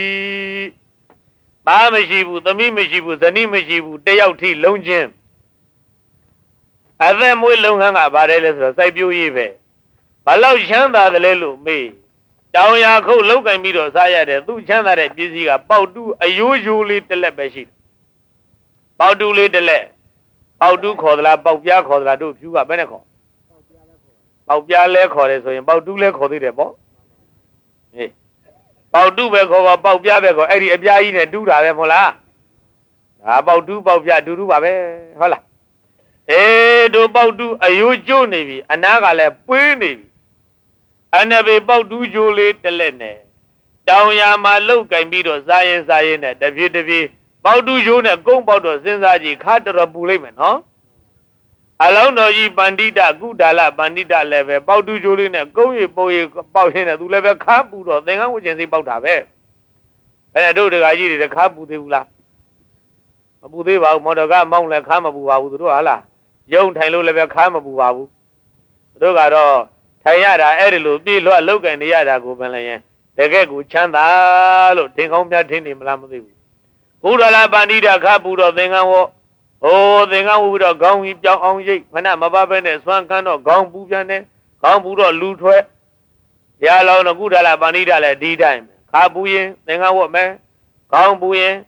။သားမရှိဘူးသမီးမရှိဘူးဇနီးမရှိဘူးတယောက်ထိလုံးချင်းအသက်မွေးလုံဟန်းကဗါတယ်လဲဆိုတော့စိုက်ပျိုးရေးပဲ။ဘာလို့ချမ်းသာတယ်လဲလို့မေးတောင်ရခုတ်လောက်ကင်ပြီးတော့စားရတယ်သူချမ်းသာတဲ့ပစ္စည်းကပေါတူးအယိုးယိုးလေးတစ်လက်ပဲရှိတယ်။ပေါတူးလေးတစ်လက်ပေါတူးခေါ်သလားပေါက်ပြားခေါ်သလားတို့ဖြူကဘယ်နဲ့ခေါ်ပေါက်ပြားလဲခေါ်တယ်ဆိုရင်ပေါတူးလဲခေါ်သေးတယ်ပေါ့ဟေးပေါတူးပဲခေါ်ပါပေါက်ပြားပဲခေါ်အဲ့ဒီအပြားကြီးနဲ့တူးတာပဲမဟုတ်လားဒါပေါတူးပေါက်ပြားတူတူပါပဲဟုတ်လားအေးတို့ပေါတူးအယိုးကျိုးနေပြီအနားကလည်းပွေးနေပြီအနဘေပေါတူးကျိုးလေးတစ်လက်နဲ့တောင်ရမှာလုတ်ကင်ပြီးတော့စားရင်နဲ့တပြေးတပြေးပေါတူးကျိုးနဲ့ကုန်းပေါက်တော့စဉ်းစားကြည့်ခါတော်ပူလိုက်မယ်နော်အလောင်းတော်ကြီးပန္တိတကုဒါလပန္တိတလည်းပဲပေါတူးကျိုးလေးနဲ့ကုန်းရပုံရပေါက်ရင်းနဲ့သူလည်းပဲခါပူတော့သင်္ကန်းဝကျင်စိပေါက်တာပဲအဲ့ဒါတို့တကကြီးတွေခါပူသေးဘူးလားမပူသေးပါဘူးမော်တော်ကမောင်းလည်းခါမပူပါဘူးသူတို့ဟာလားရုံထိုင်လို့လည်းပဲခါမပူပါဘူးသူတို့ကတော့ထိုင်ရတာအဲ့ဒီလိုပြေးလွှတ်လောက်ကန်နေရတာကိုပင်လည်းရင်တကယ်ကိုချမ်းသာလို့ထင်ကောင်းများထင်နေမလားမသိဘူးကုဒါလပန္တိတခါပူတော့သင်္ကန်းဝသင်္ကန်းဝပြီးတော့ခေါင်းကြီးပြောင်းအောင်ရိတ်ခဏမပါပဲနဲ့ဆွမ်းခန်းတော့ခေါင်းပူပြန်တယ်ခေါင်းပူတော့လူထွဲဘုရားလောင်းတော့ကုဒလပါဏိဒလည်းဒီတိုင်းခါပူရင်သင်္ကန်းဝတ်မယ်ခေါင်းပူရင်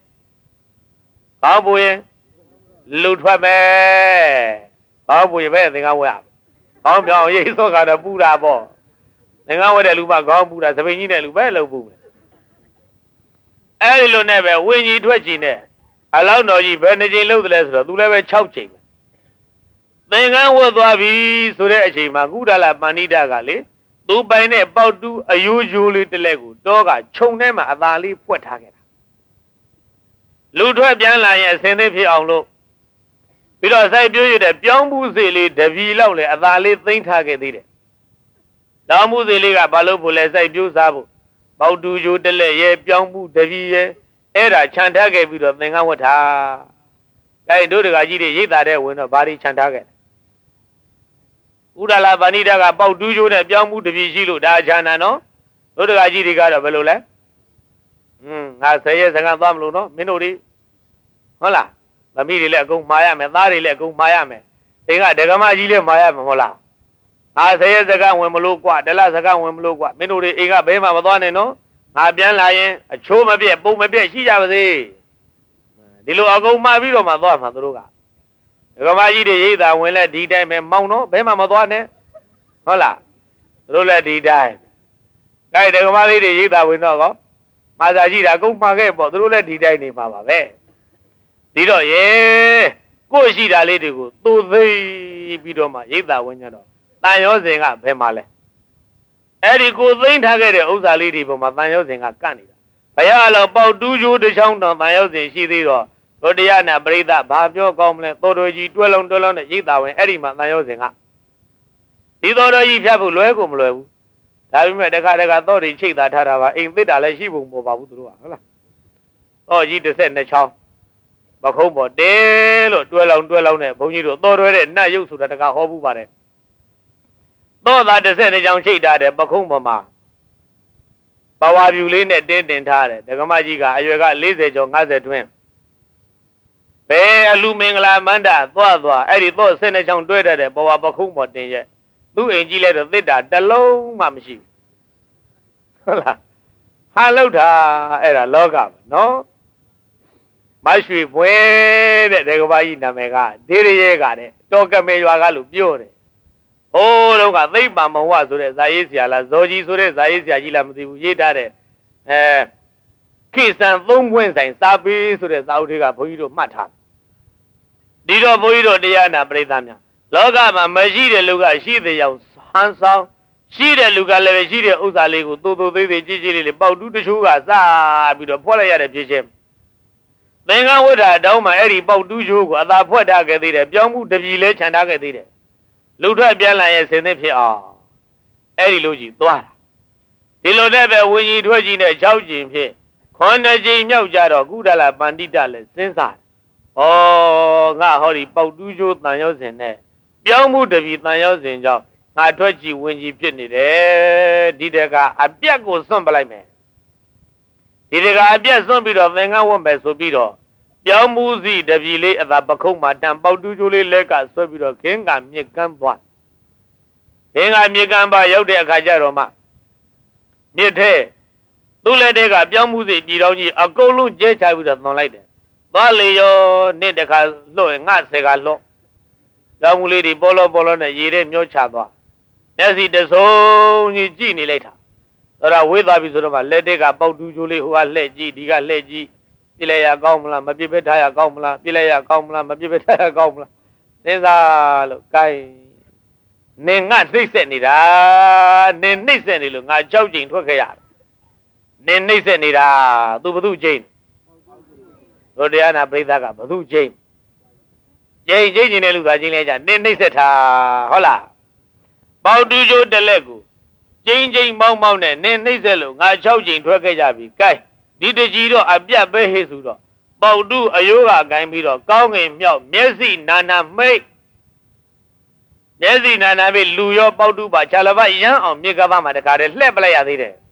လူထွက်မယ်ခေါင်းပူရင်ပဲသင်္ကန်းဝတ်ရခေါင်းပြောင်းရိတ်စောကတော့ပူတာပေါ့သင်္ကန်းဝတ်တဲ့လူမှခေါင်းပူတာသပိန်ကြီးတဲ့လူပဲလှုပ်ပူမယ်အဲ့ဒီလိုနဲ့ပဲဝိညာဉ်ထွက်ကြည့်နဲ့အလောင်းတော်ကြီးဘယ်နှချိန်လှုပ်တယ်လဲဆိုတော့သူလည်းပဲ6ချိန်ပဲသင်္ကန်းဝတ်သွားပြီဆိုတဲ့အချိန်မှာကုဒလပါဏိဒကလေသူပိုင်တဲ့ပေါက်တူးအယိုးယိုးလေးတစ်လက်ကိုတောကခြုံထဲမှာအသာလေးပွက်ထားခဲ့တာလူထွက်ပြန်လာရင်အစင်းသေးဖြစ်အောင်လို့ပြီးတော့စိုက်ပြိုးရတဲ့ပြောင်းမှုစေလေးတပီလောက်လေအသာလေးသိမ့်ထားခဲ့သေးတယ်တောင်းမှုစေလေးကဘာလို့ဖို့လဲစိုက်ပြိုးစားဖို့ပေါက်တူးယိုးတစ်လက်ရဲ့ပြောင်းမှုတပီရဲ့အဲ့ဒါခြံထားခဲ့ပြီးတော့သင်္ကန်းဝတ်ထားအဲ့တို့တကကြီးတွေရိတ်တာတဲ့ဝင်တော့ဘာတွေခြံထားခဲ့ဥဒလာပါဏိဒကပေါက်တူးကျိုးနဲ့ပြောင်းမှုတပြီရှိလို့ဒါခြံတာနော်တို့တကကြီးတွေကတော့ဘယ်လိုလဲငါ10ရက်စကားသွားမလို့နော်မင်းတို့တွေဟုတ်လားသမီးတွေလည်းအကုန်မှားရမယ်သားတွေလည်းအကုန်မှားရမယ်အိမ်ကဒကမကြီးလည်းမှားရမယ်မဟုတ်လားငါ10ရက်စကားဝင်မလို့ကွာတလစကားဝင်မလို့ကွာမင်းတို့တွေအိမ်ကဘဲမှမသွားနဲ့နော်ငါပြန်လာရင်အချိုးမပြက်ပုံမပြက်ရှိကြပါစေဒီလိုအကုန်မှားပြီးတော့မှသွားမှာသူတို့ကဒကမကြီးတွေရိတ်တာဝင်လဲဒီတိုင်းပဲမောင်းတော့ဘဲမှမသွားနဲ့ဟုတ်လားသူတို့လည်းဒီတိုင်းအဲဒကမလေးတွေရိတ်တာဝင်တော့ကောမာသာကြီးတာအကုန်မှားခဲ့ပေါ့သူတို့လည်းဒီတိုင်းနေမှာပါပဲဒီတော့ကိုရှိတာလေးတွေကိုသို့သိပြီးတော့မှရိတ်တာဝင်ကြတော့တန်ရောစဉ်ကဘယ်မှာလဲအဲ့ဒီကိုသိမ့်ထားခဲ့တဲ့ဥစ္စာလေးတွေပေါ်မှာတန်ရောစဉ်ကကန့်နေတာဘုရားလောပေါတူးကျိုးတစ်ချောင်းတောင်တန်ရောစဉ်ရှိသေးတော့ဒုတိယနာပရိသဘာပြောကောင်းမလဲတော်တော်ကြီးတွဲလုံးနဲ့ရိတ်တာဝင်အဲ့ဒီမှာတန်ရောစဉ်ကဒီတော်တော်ကြီးဖြတ်ဖို့လွဲကိုမလွယ်ဘူးဒါပေမဲ့တခါတော့တွေချိတ်တာထားတာပါအိမ်သစ်တာလည်းရှိဖို့မပေါ်ပါဘူးသူတို့ကဟုတ်လားတော့ကြီး12ချောင်းမခုံးပေါ်တဲလို့တွဲလုံးနဲ့ဘုန်းကြီးတို့တော်တွဲတဲ့နတ်ရုပ်ဆိုတာတခါဟောဘူးပါတယ်တော့သာ12ချောင်းချိတ်ထားတယ်ပခုံးပေါ်မှာပဝါပြူလေးနဲ့တင်းတင်ထားတယ်ဒကမကြီးကအရွယ်က40ကျော်50တွင်းဘယ်အလူမင်္ဂလာမန္တသွားအဲ့ဒီတော့12ချောင်းတွဲတတ်တဲ့ပဝါပခုံးပေါ်တင်ရဲ့သူ့အိမ်ကြီးလဲတော့သစ်တာတစ်လုံးမှမရှိဘူးဟုတ်လားဟာလောက်တာအဲ့ဒါလောကပဲနော်မရွှေပွဲတဲ့ဒကမကြီးနာမည်ကဒေရရဲကတဲ့တော်ကမေရွာကလို့ပြောတယ်ဟိုးတော့ကသိပ္ပံမဝဆိုတဲ့ဇာရေးဆရာလားဇော်ကြီးဆိုတဲ့ဇာရေးဆရာကြီးလားမသိဘူးရေးထားတဲ့ခိစံ3ပွင့်ဆိုင်စာပေဆိုတဲ့စာအုပ်တွေကဘုန်းကြီးတို့မှတ်ထားဒီတော့ဘုန်းကြီးတို့တရားနာပရိသတ်များလောကမှာမရှိတဲ့လူကရှိတဲ့ရောက်ဟန်ဆောင်ရှိတဲ့လူကလည်းရှိတဲ့ဥစ္စာလေးကိုတိုးသေးကြီးလေးပေါက်တူးတချို့ကစားပြီးတော့ဖွက်လိုက်ရတဲ့ဖြစ်ချင်းသင်္ကန်းဝဋ္ဌာတောင်းမှအဲ့ဒီပေါက်တူးချိုးကိုအသာဖွက်ထားခဲ့သေးတယ်ပြောင်းမှုတပြီလဲခြံထားခဲ့သေးတယ်လူထွက်ပြန်လာရဲ့ဆင်းသစ်ဖြစ်အောင်အဲ့ဒီလိုကြီးသွားတာဒီလိုနဲ့ပဲဝิญဉ်ထွက်ကြီးနဲ့6ကြိမ်ဖြစ်9ကြိမ်မြောက်ကြတော့ကုဒလပန္တိတလည်းစဉ်းစားငါဟောဒီပေါက်တူးချိုးတန်ရောက်စဉ်နဲ့ပြောင်းမှုတပြီတန်ရောက်စဉ်ကြောင့်ငါထွက်ကြည့်ဝิญဉ်ဖြစ်နေတယ်ဒီတကအပြက်ကိုစွန့်ပလိုက်မယ်ဒီတကအပြက်စွန့်ပြီးတော့သင်္ကန်းဝတ်မယ်ဆိုပြီးတော့ပြောင်းမှုစီတပြီလေးအသာပခုံးမှာတန်ပေါက်တူးချိုးလေးလက်ကဆွဲပြီးတော့ခင်းကမြစ်ကမ်းသွားခင်းကမြစ်ကမ်းပါရောက်တဲ့အခါကျတော့မှမြစ်ထဲသူ့လက်ထဲကပြောင်းမှုစီပြည်တော်ကြီးအကုန်လုံးကျဲချပြီးတော့သွန်လိုက်တယ်သွားလေရောနေ့တခါလွှတ်ငါဆယ်ကလွှတ်ပြောင်းမှုလေးတွေပေါ်လောနဲ့ရေထဲမျောချသွားမျက်စိတဆုံးကြီးကြည့်နေလိုက်တာအဲ့ဒါဝေးသွားပြီဆိုတော့မှလက်ထဲကပေါက်တူးချိုးလေးဟိုကလှဲ့ကြည့်ဒီကလှဲ့ကြည့်ပြလိုက်ရကောင်းမလားမပြစ်ပဲထားရကောင်းမလားပြလိုက်ရကောင်းမလားမပြစ်ပဲထားရကောင်းမလားစဉ်းစားလို့ကိုင်းနေငါနှိမ့်ဆက်နေတာနေနှိမ့်ဆက်နေလို့ငါ6ကြိမ်ထွက်ခဲ့ရတယ်နေနှိမ့်ဆက်နေတာသူဘသူကြိမ်တို့တရားနာပရိသတ်ကဘသူကြိမ်ကြိမ်နေလူသာကြိမ်လဲကြနေနှိမ့်ဆက်တာဟုတ်လားပေါတူးချိုးတစ်လက်ကိုကြိမ်မောင်းနဲ့နေနှိမ့်ဆက်လို့ငါ6ကြိမ်ထွက်ခဲ့ကြပြီကိုင်းဒီတကြီးတော့အပြတ်ပဲဟိဆိုတော့ပေါတူးအယိုးကဂိုင်းပြီးတော့ကောင်းငင်မြောက်မျက်စိနာနာမိတ်မျက်စိနာနာမိတ်လူရောပေါတူးပါခြာလဘရမ်းအောင်မြေကပမှာတခါတည်းလှည့်ပလိုက်ရသေးတယ်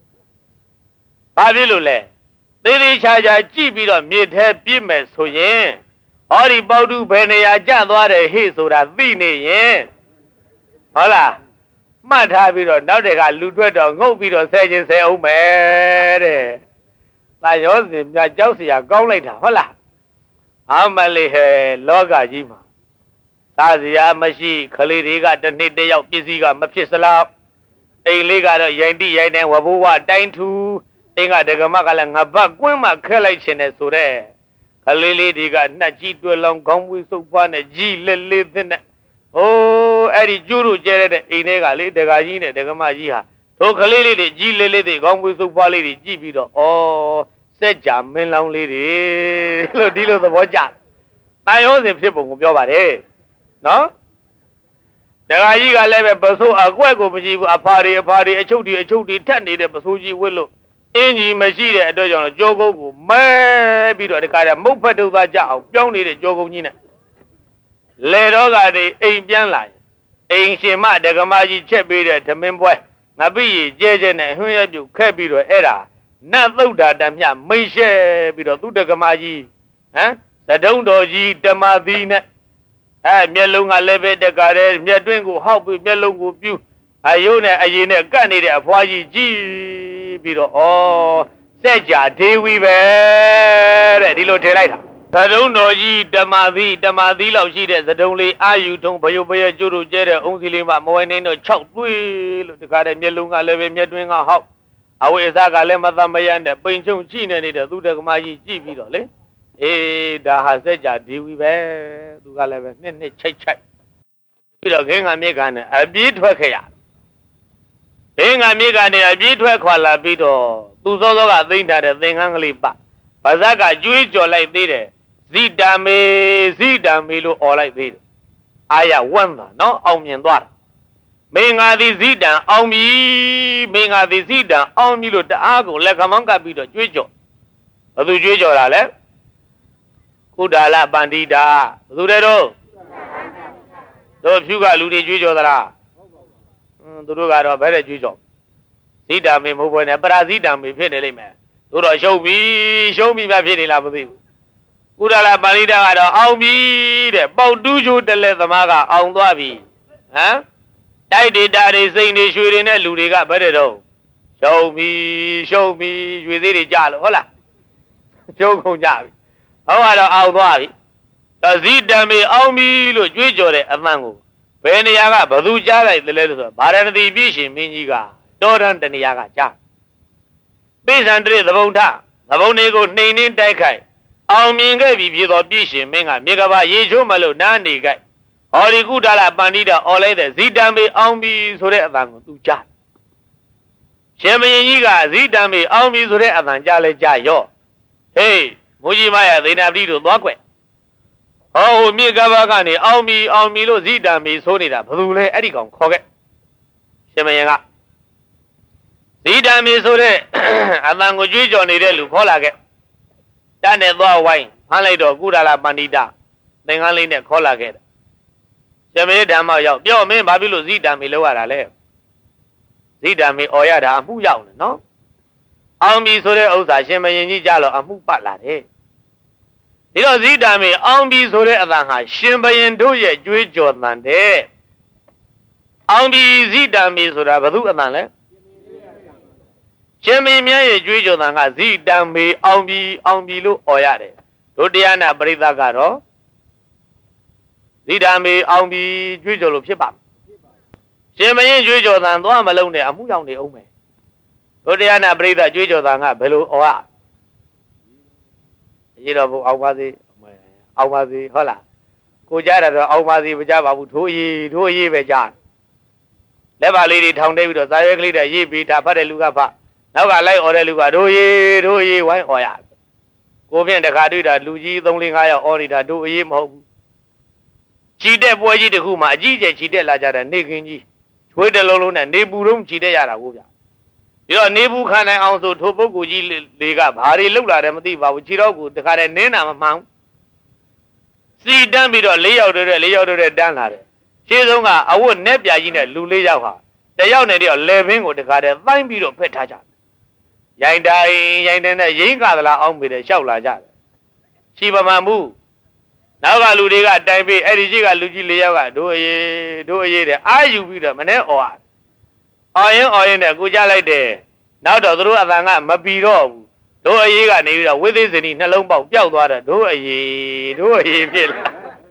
ဘာဖြစ်လို့လဲသေးသေးချာချာကြည့်ပြီးတော့မြေထဲပြစ်မယ်ဆိုရင်ဟောဒီပေါတုဘယ်နေရာကျသွားတယ်ဟေ့ဆိုတာသိနေရင်ဟုတ်လားမှတ်ထားပြီးတော့နောက်တည်းကလူထွက်တော့ငုတ်ပြီးတော့ဆဲခြင်းဆဲအောင်မယ်တဲ့။ဒါရောစင်မြတ်ကြောက်เสียကောင်းလိုက်တာဟုတ်လား။အမလေးဟဲလောကကြီးမှာသာစရာမရှိခလေးတွေကတစ်နှစ်တယောက်ပစ္စည်းကမဖြစ်စလောက်အိမ်လေးကတော့ရိုင်တိရိုင်တဲ့ဝဘိုးဝတိုင်းထူအင်းကဒကမကလည်းငါဘတ်ကွင်းမှာခက်လိုက်ခြင်းနဲ့ဆိုတဲ့ခလေးလေးတွေကနှက်ကြီးတွဲလောင်ခေါင်းပွေးစုပ်ပွားနဲ့ကြီးလက်လေးသင်းနဲ့ဟိုးအဲ့ဒီကျူးတို့ကျဲတဲ့အိမ်တွေကလေဒကာကြီးနဲ့ဒကမကြီးဟာထိုခလေးလေးတွေကြီးလက်လေးတွေခေါင်းပွေးစုပ်ပွားလေးတွေကြည့်ပြီးတော့ဩစက်ကြမင်းလောင်းလေးတွေလို့ဒီလိုသဘောကျတန်ရောစဉ်ဖြစ်ပုံကိုပြောပါတယ်နော်ဒကာကြီးကလည်းပဲပစိုးအကွက်ကိုမရှိဘူးအဖာတွေအချုပ်တွေထက်နေတဲ့ပစိုးကြီးဝစ်လို့အင်းကြီးမရှိတဲ့အတွက်ကြောင့်ကြောကုန်းကိုမဲပြီးတော့ဒီကရမုတ်ဖက်တုသားကြအောင်ပြောင်းနေတဲ့ကြောကုန်းကြီးနဲ့လေတော့ကတည်းအိမ်ပြန်လာရင်အိမ်ရှင်မဒကမကြီးချက်ပေးတဲ့ဓမင်းပွဲငါပြီကျဲကျဲနဲ့ဟွန်းရပြုတ်ခက်ပြီးတော့အဲ့ဒါနတ်သုတ်တာတမျှမိတ်ရှဲပြီးတော့သူဒကမကြီးဟမ်သဒုံတော်ကြီးဓမ္မသီနဲ့မျက်လုံးကလည်းပဲတကားတဲ့မျက်တွင်းကိုဟောက်ပြီးမျက်လုံးကိုပြူအယုံနဲ့အရင်နဲ့ကတ်နေတဲ့အဖွားကြီးကြည့်ပြီးတော့စက်ကြဒေဝီပဲတဲ့ဒီလိုထည့်လိုက်တာသဒုံတော်ကြီးဓမ္မသီလောက်ရှိတဲ့သဒုံလေးအာယူထုံဘယုတ်ဘယကျိုးတို့ကျဲတဲ့အုံးစီလေးမှမဝိုင်းနေတော့6တွေးလို့တကားတဲ့မျက်လုံးကလည်းပဲမျက်တွင်းကဟောက်အဝိအစကလည်းမသမယနဲ့ပိန်ချုံချိနေတဲ့သူတက္ကမကြီးကြည့်ပြီးတော့လေအေးဒါဟာစက်ကြဒေဝီပဲသူကလည်းပဲနှစ်ချိတ်ပြီးတော့ခင်းကမြေကနဲ့အပြေးထွက်ခဲ့ရခင်းကမြေကနဲ့အပြေးထွက်ခွာလာပြီးတော့သူစောစောကသိမ့်ထားတဲ့သင်္ကန်းကလေးပါဗဇက်ကကျွေးကြော်လိုက်သေးတယ်ဇိတံမေလို့អော်လိုက်သေးတယ်အာရဝမ်းသာနော်အောင်မြင်သွားတာမင်းငါသည်ဇိတံအောင်ပြီလို့တအားကိုလက်ကမောင်းကပ်ပြီးတော့ကျွေးကြော်ဘသူကျွေးကြော်တာလဲကုဒါလပန္တိတာဘသူတဲ့တို့ဖြူကလူတွေကြွေးကြော်သလားသူတို့ကတော့ဘယ်တဲ့ကြွေးကြော်ဇိတာမေမဟုတ်ဘဲနဲ့ပရာဇိတာမေဖြစ်နေလိမ့်မယ်တို့တော့ရှုံးပြီမှဖြစ်နေလားမသိဘူးကုဒါလပန္တိတာကတော့အောင်ပြီတဲ့ပေါတူးချိုးတလဲသမားကအောင်သွားပြီဟမ်တိုက်ဒေတာတွေစိန်တွေရွှေတွေနဲ့လူတွေကဘယ်တဲ့တော့ရှုံးပြီရွှေသေးတွေကြလို့ဟုတ်လားရှုံးကုန်ကြပြီဟောကတော့အောင်သွားပြီဇိတံမေအောင်ပြီလို့ကြွေးကြော်တဲ့အသံကိုဘယ်နေရာကဘသူကြားလိုက်တယ်လဲလို့ဆိုဗာရဏသီပြည့်ရှင်မင်းကြီးကတောတန်းတနေရာကကြားပိဿံတရသဘုံထသဘုံတွေကိုနှိမ်နှင်းတိုက်ခိုက်အောင်မြင်ခဲ့ပြီဖြစ်သောပြည့်ရှင်မင်းကမြေကဘာရေချိုးမလို့နားနေကြဟောဒီကုဒါလပန္တိတာអော်လိုက်တဲ့ဇိတံမေအောင်ပြီဆိုတဲ့အသံကိုသူကြားရှင်မင်းကြီးကဇိတံမေအောင်ပြီဆိုတဲ့အသံကြားလဲကြားရော့ဟေးမူကြီးမရသေနာပတိတို့သွားကွက်ဟောမြေကဘာကနေအောင်ပြီလို့ဇိတံမေဆိုနေတာဘယ်သူလဲအဲ့ဒီကောင်ခေါ်ခဲ့ရှင်မင်းကဇိတံမေဆိုတဲ့အသံကိုကြွေးကြော်နေတဲ့လူခေါ်လာခဲ့တန်းနဲ့သွားဝိုင်းဖမ်းလိုက်တော့ကုဒါလပန္တိတာသင်္ကန်းလေးနဲ့ခေါ်လာခဲ့တယ်ရှင်မင်းဓမ္မရောက်ပြောမင်းဘာဖြစ်လို့ဇိတံမေလောက်ရတာလဲဇိတံမေអော်ရတာအမှုရောက်နေနော်အောင်ပြီဆိုတဲ့ဥစ္စာရှင်မင်းကြီးကြလို့အမှုပတ်လာတယ်ဒီတော့ဇိတံမေအောင်ပြီဆိုတဲ့အသံဟာရှင်ဘရင်တို့ရဲ့ကြွေးကြော်သံတဲ့အောင်ပြီဇိတံမေဆိုတာဘသူအသံလဲရှင်မင်းမြတ်ရဲ့ကြွေးကြော်သံကဇိတံမေအောင်ပြီလို့អော်ရတယ်တို့တရားနာပရိသတ်ကတော့ဇိတံမေအောင်ပြီကြွေးကြော်လို့ဖြစ်ပါရှင်မင်းကြွေးကြော်သံသွားမလုံးနဲ့အမှုရောက်နေအောင်မယ်တို့တရားနာပရိသတ်ကြွေးကြော်သံကဘယ်လိုអော်ရရေတော်ဘုအောင်ပါစေဟုတ်လားကိုကြားတာတော့အောင်ပါစေမကြပါဘူးထိုးရေးပဲကြားလက်ပါလေးတွေထောင်တဲပြီးတော့စာရွက်ကလေးတွေရေးပြီးဒါဖတ်တဲ့လူကဖတ်နောက်ကလိုက်អော်တဲ့လူကတို့ရေးဝိုင်းអော်ရကိုဖြင့်တခါတွေ့တာလူကြီး3 4 5ယောက်អော်နေတာတို့အရေးမဟုတ်ဘူးချီတဲ့ပွဲကြီးတခုမှအကြီးကျယ်ချီတဲ့လာကြတဲ့နေခင်ကြီးချွေးတလုံးနဲ့နေပူတော့ချီတဲ့ရတာကိုဗျပြီးတော့နေဘူးခံနိုင်အောင်ဆိုထိုပုဂ္ဂိုလ်ကြီးလေးကဘာတွေလှုပ်လာတယ်မသိပါဘူးခြေတော့ကိုတခါတည်းနင်းတာမမှန်စီတန်းပြီးတော့4ယောက်တည်းတန်းလာတယ်ရှေ့ဆုံးကအဝတ်နဲ့ပြကြီးနဲ့လူ4ယောက်ဟာတယောက်နဲ့တယောက်လေပင်ကိုတခါတည်းသိုင်းပြီးတော့ဖက်ထားကြတယ်ရိုင်တိုင်းနဲ့ရိမ့်ကသလားအောင်ပြီးတယ်လျှောက်လာကြတယ်ရှိပါမှမူနောက်ကလူတွေကတိုင်ပြီးအဲ့ဒီကြီးကလူကြီး၄ယောက်ကတို့အရေးတဲ့အာယူပြီးတော့မနဲ့အော်ရင်နဲ့ကိုကြလိုက်တယ်နောက်တော့သူတို့အတန်ကမပီတော့ဘူးတို့အရေးကနေပြီးတော့ဝိသေစနီနှလုံးပေါက်ပျောက်သွားတော့တို့အရေးဖြစ်လာ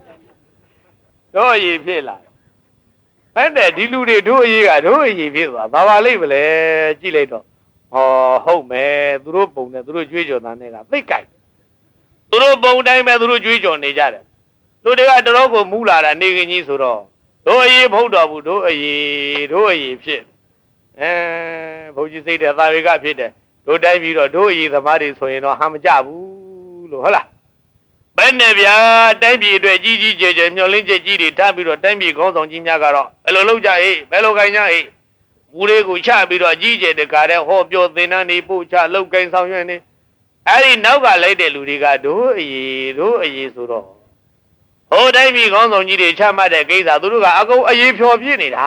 ဘယ်နဲ့ဒီလူတွေတို့အရေးဖြစ်သွားဘာပါလိမ့်မလဲကြည့်လိုက်တော့ဟောဟုတ်မယ်သူတို့ပုံနဲ့သူတို့ကြွေးကြော်တဲ့ကသိကြိုက်သူတို့ပုံတိုင်းပဲသူတို့ကြွေးကြော်နေကြတယ်လူတွေကတတော်ကိုမူးလာတာနေခင်ကြီးဆိုတော့တို့အရေးမဟုတ်တော့ဘူးတို့အရေးဖြစ်ဘုန်းကြီးစိတ်တဲ့သာဝေကဖြစ်တယ်တို့တိုင်းပြီးတော့တို့အရေးသမားတွေဆိုရင်တော့ဟာမကြဘူးလို့ဟုတ်လားဘယ်နဲ့ဗျာတိုင်းပြည်အတွက်ကြီးကျယ်မျှော်လင့်ချက်ကြီးတွေထားပြီးတော့တိုင်းပြည်ခေါင်းဆောင်ကြီးများကတော့ဘယ်လိုလုပ်ကြဟေ့ဘယ်လိုခိုင်းကြဟေ့မူတွေကိုချပြီးတော့ကြီးကျယ်တကားတဲ့ဟောပြောသင်တန်းနေပို့ချလုပ်ကိုင်းဆောင်ရွက်နေအဲ့ဒီနောက်ကလိုက်တဲ့လူတွေကတို့အရေးဆိုတော့ဟိုတိုင်းပြည်ခေါင်းဆောင်ကြီးတွေချမှတ်တဲ့ကိစ္စသူတို့ကအကုန်အရေးဖြော်ပြနေတာ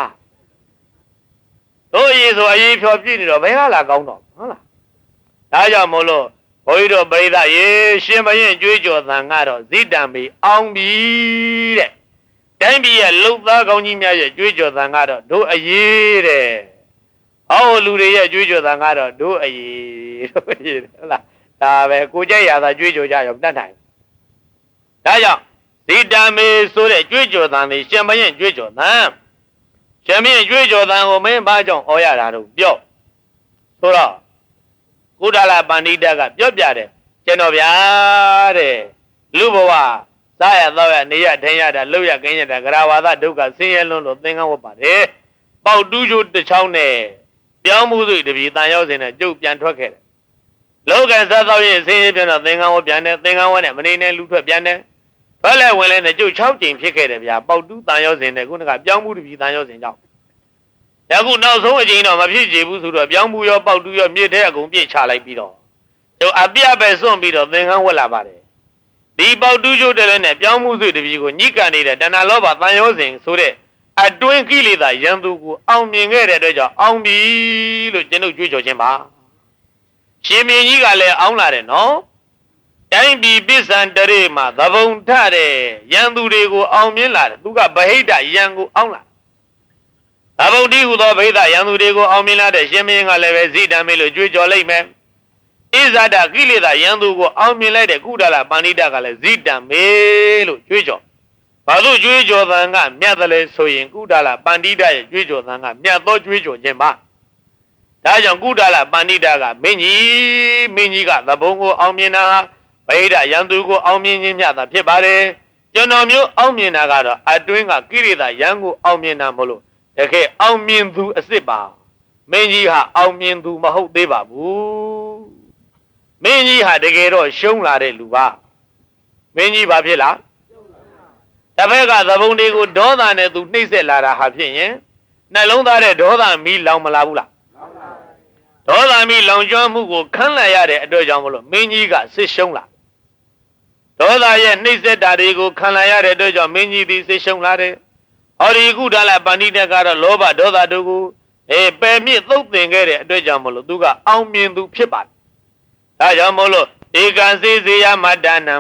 တို့အရေးဆိုအရေးဖြော်ပြနေတော့ဘယ်ကလာကောင်းတော့ဟုတ်လားဒါကြောင့်မို့လို့ဘုန်းကြီးတို့ပရိသတ်ရေရှင်ဘရင်ကြွေးကြော်သံကတော့ဇိတံမေအောင်ပြီတဲ့တိုင်းပြည်ရဲ့လှုပ်သားကောင်းကြီးများရဲ့ကြွေးကြော်သံကတော့တို့အရေးတဲ့ဟောလူတွေရဲ့ကြွေးကြော်သံကတော့တို့အရေးဟုတ်လားဒါပဲကိုကြိုက်ရတာကြွေးကြော်ကြရောတတ်နိုင်ဒါကြောင့်ဇိတံမေဆိုတဲ့ကြွေးကြော်သံนี่ရှင်ဘရင်ကြွေးကြော်သံရှင်ဘရင်ကြွေးကြော်သံကိုမင်းဘာကြောင့်ဩရတာတော့ပြောဆိုတော့ကုဒလပန္နိတကပြောပြတယ်ကျွန်တော်ဗျာတဲ့လူဘဝစားရတော့ရနေရထိုင်ရတာလှုပ်ရကင်းရတာဂရဝါဒဒုက္ခဆင်းရဲလွန်းလို့သင်္ကန်းဝတ်ပါတယ်ပေါက်တူးချိုးတစ်ချောင်းနဲ့ပြောင်းမှုစုတပြီတန်ရောက်စင်နဲ့ကျုပ်ပြန်ထွက်ခဲ့တယ်လောကစားတော့ရင်ဆင်းရဲပြန်တော့သင်္ကန်းဝတ်ပြန်တယ်သင်္ကန်းဝတ်နဲ့မနေနဲ့လူထွက်ပြန်တယ်ထွက်လဲဝင်လဲနဲ့ကျုပ်6ကြိမ်ဖြစ်ခဲ့တယ်ဗျာပေါက်တူးတန်ရောက်စင်နဲ့ခုနကပြောင်းမှုတပြီတန်ရောက်စင်ကြောင့်အခုနောက်ဆုံးအချိန်တော့မဖြစ်ကြဘူးဆိုတော့ပြောင်းမှုရောပေါက်တူရောမြစ်ထဲအကုန်ပြစ်ချလိုက်ပြီးတော့သူအပြပဲစွန့်ပြီးတော့သင်္ကန်းဝတ်လာပါတယ်ဒီပေါက်တူကျိုးတယ်လည်းနဲ့ပြောင်းမှုစုတပြီကိုညှိကန်နေတဲ့တဏှာလောဘတန်ရောစဉ်ဆိုတဲ့အတွင်းကိလေသာရန်သူကိုအောင်မြင်ခဲ့တဲ့အတွက်ကြောင့်အောင်ပြီလို့ကျွန်ုပ်ကြွေးကြော်ခြင်းပါရှင်မင်းကြီးကလည်းအောင်းလာတယ်နော်တိုင်းပြည်ပစ္စံတရေမှာသဘုံထတဲ့ရန်သူတွေကိုအောင်မြင်လာတယ်သူကဗဟိတရန်ကိုအောင်းလာအဘုဒ္ဓဟူသောဗိဒရန်သူတွေကိုအောင်မြင်လာတဲ့ရှင်မင်းကလည်းပဲဇိတံမေလို့ကြွေးကြော်လိုက်မယ်ဣဇာတကိလေသာရန်သူကိုအောင်မြင်လိုက်တဲ့ကုဒလပန္နိတကလည်းဇိတံမေလို့ကြွေးကြော်ဘာလို့ကြွေးကြော်သံကမြတ်တယ်လဲဆိုရင်ကုဒလပန္နိတရဲ့ကြွေးကြော်သံကမြတ်သောကြွေးကြော်ခြင်းပါဒါကြောင့်ကုဒလပန္နိတကမင်းကြီးကသဘုံကိုအောင်မြင်တာဗိဒရန်သူကိုအောင်မြင်ခြင်းမြတ်တာဖြစ်ပါတယ်ကျွန်တော်မျိုးအောင်မြင်တာကတော့အတွင်းကကိလေသာရန်ကိုအောင်မြင်တာမလို့တကယ်အောင်မြင်သူအစ်စ်ပါမင်းကြီးဟာအောင်မြင်သူမဟုတ်သေးပါဘူးမင်းကြီးဟာတကယ်တော့ရှုံးလာတဲ့လူပါမင်းကြီးဘာဖြစ်လားတစ်ဖက်ကသဘုံတွေကိုဒေါသနဲ့သူနှိမ့်ဆက်လာတာဟာဖြစ်ရင်နှလုံးသားတဲ့ဒေါသမီးလောင်မလာဘူးလားဒေါသမီးလောင်ကျွမ်းမှုကိုခန်းလိုက်ရတဲ့အတွက်ကြောင့်မလို့မင်းကြီးကစစ်ရှုံးလာဒေါသရဲ့နှိမ့်ဆက်တာတွေကိုခံလိုက်ရတဲ့အတွက်ကြောင့်မင်းကြီးသည်စစ်ရှုံးလာတယ်ဟောဒီကုဒလပန္နိတကတော့လောဘဒေါသတို့ကိုပယ်မြစ်သုတ်သင်ခဲ့တဲ့အတွက်ကြောင့်မလို့သူကအောင်မြင်သူဖြစ်ပါတယ်။ဒါကြောင့်မို့လို့ဧကံစေစေယမတ္တနံ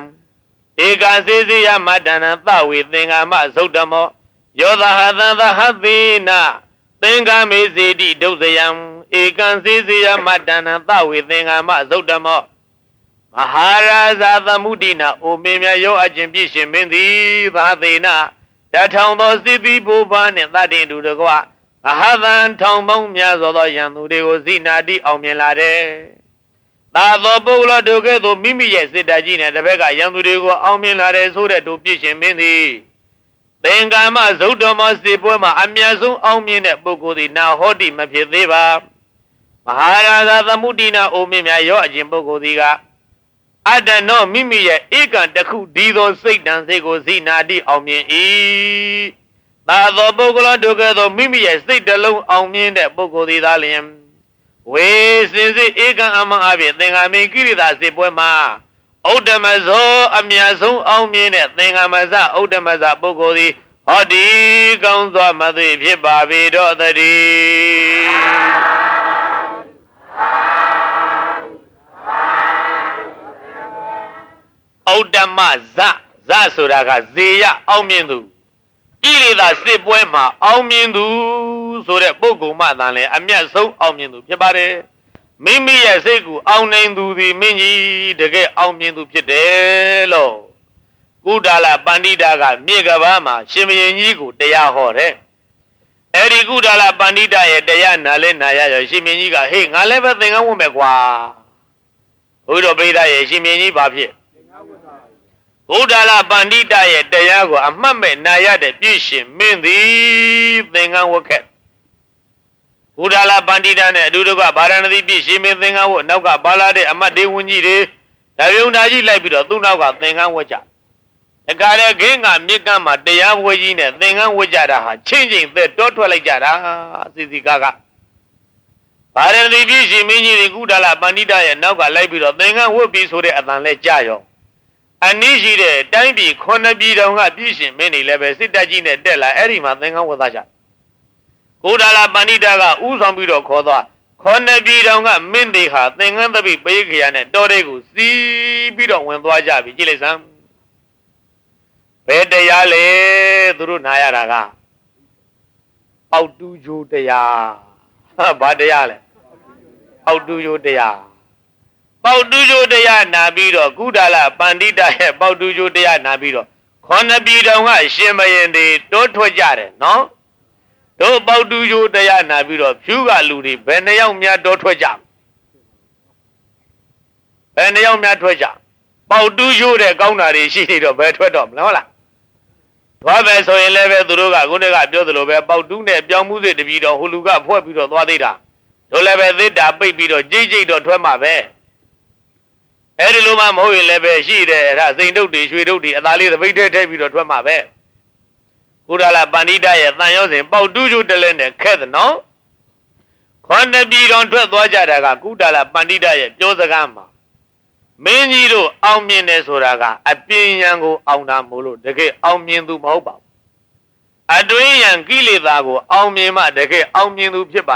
သဝေသင်္ဃမသုတ်တမောယောသဟသံသဟသေနသင်္ဃမေစေတိဒုစယံဧကံစေစေယမတ္တနံသဝေသင်္ဃမသုတ်တမောမဟာရာဇာသမုဒိနာအိုမင်းများရောအခြင်းပြည့်ရှင်မင်းသည်သာသေနတထောင်သောစိတိဘိုးဘာနှင့်သတ္တိတူတကွအဟသံထောင်ပေါင်းများစွာသောယံသူတွေကိုဇိနာတိအောင်မြင်လာတယ်။သာသောပုဂ္ဂလတို့ကဲ့သို့မိမိရဲ့စိတ်ဓာတ်ကြီးနဲ့တစ်ဖက်ကယံသူတွေကိုအောင်မြင်လာတယ်ဆိုတဲ့တို့ပြည့်ရှင်မင်းသည်သင်္ကာမဇုတ်တော်မစေပွဲမှာအမြတ်ဆုံးအောင်မြင်တဲ့ပုဂ္ဂိုလ်သည်နာဟောတိမဖြစ်သေးပါ။မဟာရာဇသမုဒိနာအိုမင်းများရောအခြင်းပုဂ္ဂိုလ်သည်ကအတ္တနောမိမိရဲ့ဧကံတစ်ခုဒီသောစိတ်တန်စိတ်ကိုဇိနာတိအောင်မြင်၏သာသောပုဂ္ဂလတို့ကဲ့သို့မိမိရဲ့စိတ်တလုံးအောင်မြင်တဲ့ပုဂ္ဂိုလ်သည်သာလျှင်ဝေစင်စစ်ဧကံအမအဖြစ်သင်္ဃာမေကိရိတာစစ်ပွဲမှာဥဒ္ဓမဇောအမြတ်ဆုံးအောင်မြင်တဲ့သင်္ဃာမဇဥဒ္ဓမဇပုဂ္ဂိုလ်သည်ဟောဒီကောင်းစွာမသိဖြစ်ပါပေတော့တည်းဥဒ္ဓမဇဇဆိုတာကဇေယအောင်မြင်သူကိလေသာစစ်ပွဲမှာအောင်မြင်သူဆိုတဲ့ပုဂ္ဂိုလ်မှသာလဲအမျက်ဆုံးအောင်မြင်သူဖြစ်ပါတယ်မိမိရဲ့စိတ်ကိုအောင်နိုင်သူသည်မင်းကြီးတကယ်အောင်မြင်သူဖြစ်တယ်လို့ကုဒါလပန္တိတာကမြေကဘာမှာရှင်ဘုရင်ကြီးကိုတရားဟောတယ်အဲ့ဒီကုဒါလပန္တိတာရဲ့တရားနာလဲနာရရောရှင်ဘုရင်ကြီးကဟေးငါလည်းပဲသင်္ကန်းဝတ်မယ်ကွာဘုရားပိဋကရဲ့ရှင်ဘုရင်ကြီးဘာဖြစ်ကုဒါလပန္တိတာရဲ့တရားကိုအမှတ်မဲ့နာရတဲ့ပြည့်ရှင်မင်းသည်သင်္ကန်းဝတ်ခဲ့ကုဒါလပန္တိတာနဲ့အတူတကွဗာရာဏသီပြည့်ရှင်မင်းသင်္ကန်းဝတ်နောက်ကပါလာတဲ့အမတ်ဒေဝန်းကြီးတွေဒါပြုံဓာကြီးလိုက်ပြီးတော့သူ့နောက်ကသင်္ကန်းဝတ်ကြတခါတည်းခင်းကမြစ်ကမ်းမှာတရားပွဲကြီးနဲ့သင်္ကန်းဝတ်ကြတာဟာချင်းချင်းသက်တောထွက်လိုက်ကြတာစီစီကားကဗာရာဏသီပြည့်ရှင်မင်းကြီးတွေကုဒါလပန္တိတာရဲ့နောက်ကလိုက်ပြီးတော့သင်္ကန်းဝတ်ပြီးဆိုတဲ့အတန်လဲကြရောအနည်းရှိတဲ့တိုင်းပြည်ခုနှစ်ပြည်တောင်ကပြည့်ရှင်မင်းတွေလည်းပဲစစ်တပ်ကြီးနဲ့တက်လာအဲ့ဒီမှာသင်္ကန်းဝတ်သားကြကုဒါလပန္တိတာကဥဆောင်ပြီးတော့ခေါ်သွားခုနှစ်ပြည်တောင်ကမင်းတွေဟာသင်္ကန်းသပိပေးခရနဲ့တောထဲကိုစီးပြီးတော့ဝင်သွားကြပြီကြည့်လိုက်စမ်းဘယ်တရားလဲသူတို့နာရတာကအောက်တူးဂျိုးတရားဘာတရားလဲအောက်တူးဂျိုးတရားပေါတူးဂျိုးတရားနာပြီးတော့ကုဒါလပန္တိတာရဲ့ပေါတူးဂျိုးတရားနာပြီးတော့ခေါဏပြည်တော်ကရှင်မယင်တွေတိုးထွက်ကြတယ်နော်တို့ပေါတူးဂျိုးတရားနာပြီးတော့ဖြူကလူတွေဘယ်နှယောက်များတိုးထွက်ကြဘယ်နှယောက်များထွက်ကြပေါတူးဂျိုးတဲ့ကောင်းတာတွေရှိနေတော့ဘယ်ထွက်တော့မလားဟုတ်လားသွားပဲဆိုရင်လည်းပဲသူတို့ကခုနကပြောသလိုပဲပေါတူးနဲ့ပြောင်းမှုတွေတပြီးတော့ဟိုလူကဖွဲ့ပြီးတော့သွားသေးတာတို့လည်းပဲသစ်တာပိတ်ပြီးတော့ကြိတ်ကြိတ်တော့ထွက်မှာပဲအဲ့ဒီလိုမှမဟုတ်ရင်လည်းပဲရှိတယ်အဲ့ဒါစိန်တုတ်တွေရွှေတုတ်တွေအသားလေးသပိတ်ထဲထည့်ပြီးတော့ထွက်မှာပဲကုဒါလပန္တိတာရဲ့တန်ရောစဉ်ပေါတူးကျိုးတလဲနဲ့ခက်သနော်ခေါဏပြည်တော်ထွက်သွားကြတာကကုဒါလပန္တိတာရဲ့ပြောစကားမှာမင်းကြီးတို့အောင်မြင်တယ်ဆိုတာကအပြင်းရန်ကိုအောင်တာမို့လို့တကယ်အောင်မြင်သူမဟုတ်ပါဘူးအတွင်းရန်ကိလေသာကိုအောင်မြင်မှတကယ်အောင်မြင်သူဖြစ်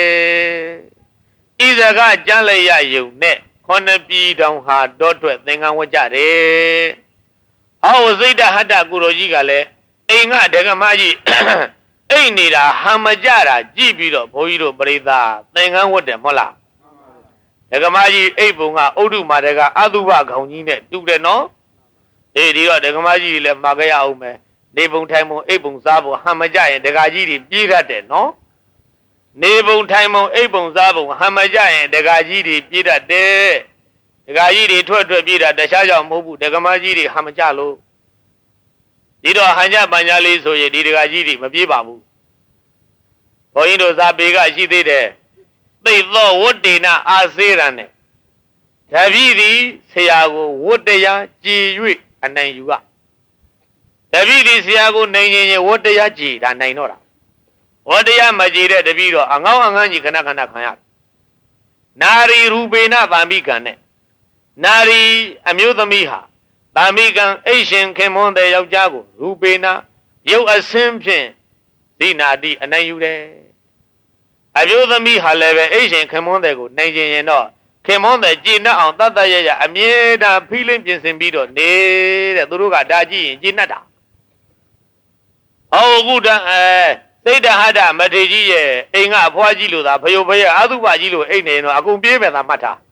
ပါတယ်ဤစကားကြမ်းလိုက်ရယုံနဲ့ခုနှစ်ပြည်တောင်ဟာတောထွက်သင်္ကန်းဝတ်ကြတယ်။ဟောစိတ်တဟတ္တကုရောကြီးကလည်းအိမ်ကဒကမကြီးအိမ်နေတာဟံမကြတာကြည့်ပြီးတော့ဘုန်းကြီးတို့ပရိသတ်သင်္ကန်းဝတ်တယ်မဟုတ်လား။ဒကမကြီးအိမ်ပုံကဥဒ္ဓမာတကအသုဘခေါင်ကြီးနဲ့တူတယ်နော်။ဒီတော့ဒကမကြီးလည်းမှာကြရအောင်မယ်။နေပုံထိုင်ပုံအိမ်ပုံစားပုံဟံမကြရင်ဒကာကြီးတွေပြေးတတ်တယ်နော်။နေပုံထိုင်ပုံအိပ်ပုံစားပုံဟံမကြရင်ဒကာကြီးတွေပြေးတတ်တယ်ဒကာကြီးတွေထွက်ပြေးတာတခြားကြောင့်မဟုတ်ဘူးဒကမကြီးတွေဟံမကြလို့ဒီတော့ဟန်ကြပညာလေးဆိုရင်ဒီဒကာကြီးတွေမပြေးပါဘူးဘုန်းကြီးတို့ဇာပေကရှိသေးတယ်သိသောဝတ္တေနအာစေရံနဲ့တပည့်သည်ဆရာကိုဝတ္တရားကြည်၍အနိုင်ယူကတပည့်သည်ဆရာကိုနိုင်ရင်ဝတ္တရားကြည်ဒါနိုင်တော့တာဝတ္တရားမကြည်တဲ့တပည့်တော့အငေါအငန်းကြီးခဏခဏခံရနာရီရူပေနဗာမိကံနဲ့နာရီအမျိုးသမီးဟာဗာမိကံအိရှင်ခင်မွန်းတဲ့ယောက်ျားကိုရူပေနရုပ်အစင်းဖြင့်ဇိနာတိအနိုင်ယူတယ်အမျိုးသမီးဟာလည်းပဲအိရှင်ခင်မွန်းတဲ့ကိုနိုင်ခြင်းရင်တော့ခင်မွန်းတဲ့ကြည်နှက်အောင်တတ်တတ်ရရအမြဲတမ်းဖိလင်းပြင်ဆင်ပြီးတော့နေတဲ့သူတို့ကဒါကြည့်ရင်ကြည်နှက်တာဟောအခုတန်းစိတ်တဟတမထေကြီးရဲ့အိမ်ကအဖွားကြီးလို့သာဖယိုဖယအသုဘကြီးလို့အိမ်နေရင်တော့အကုန်ပြေးမယ်သာမှတ်ထား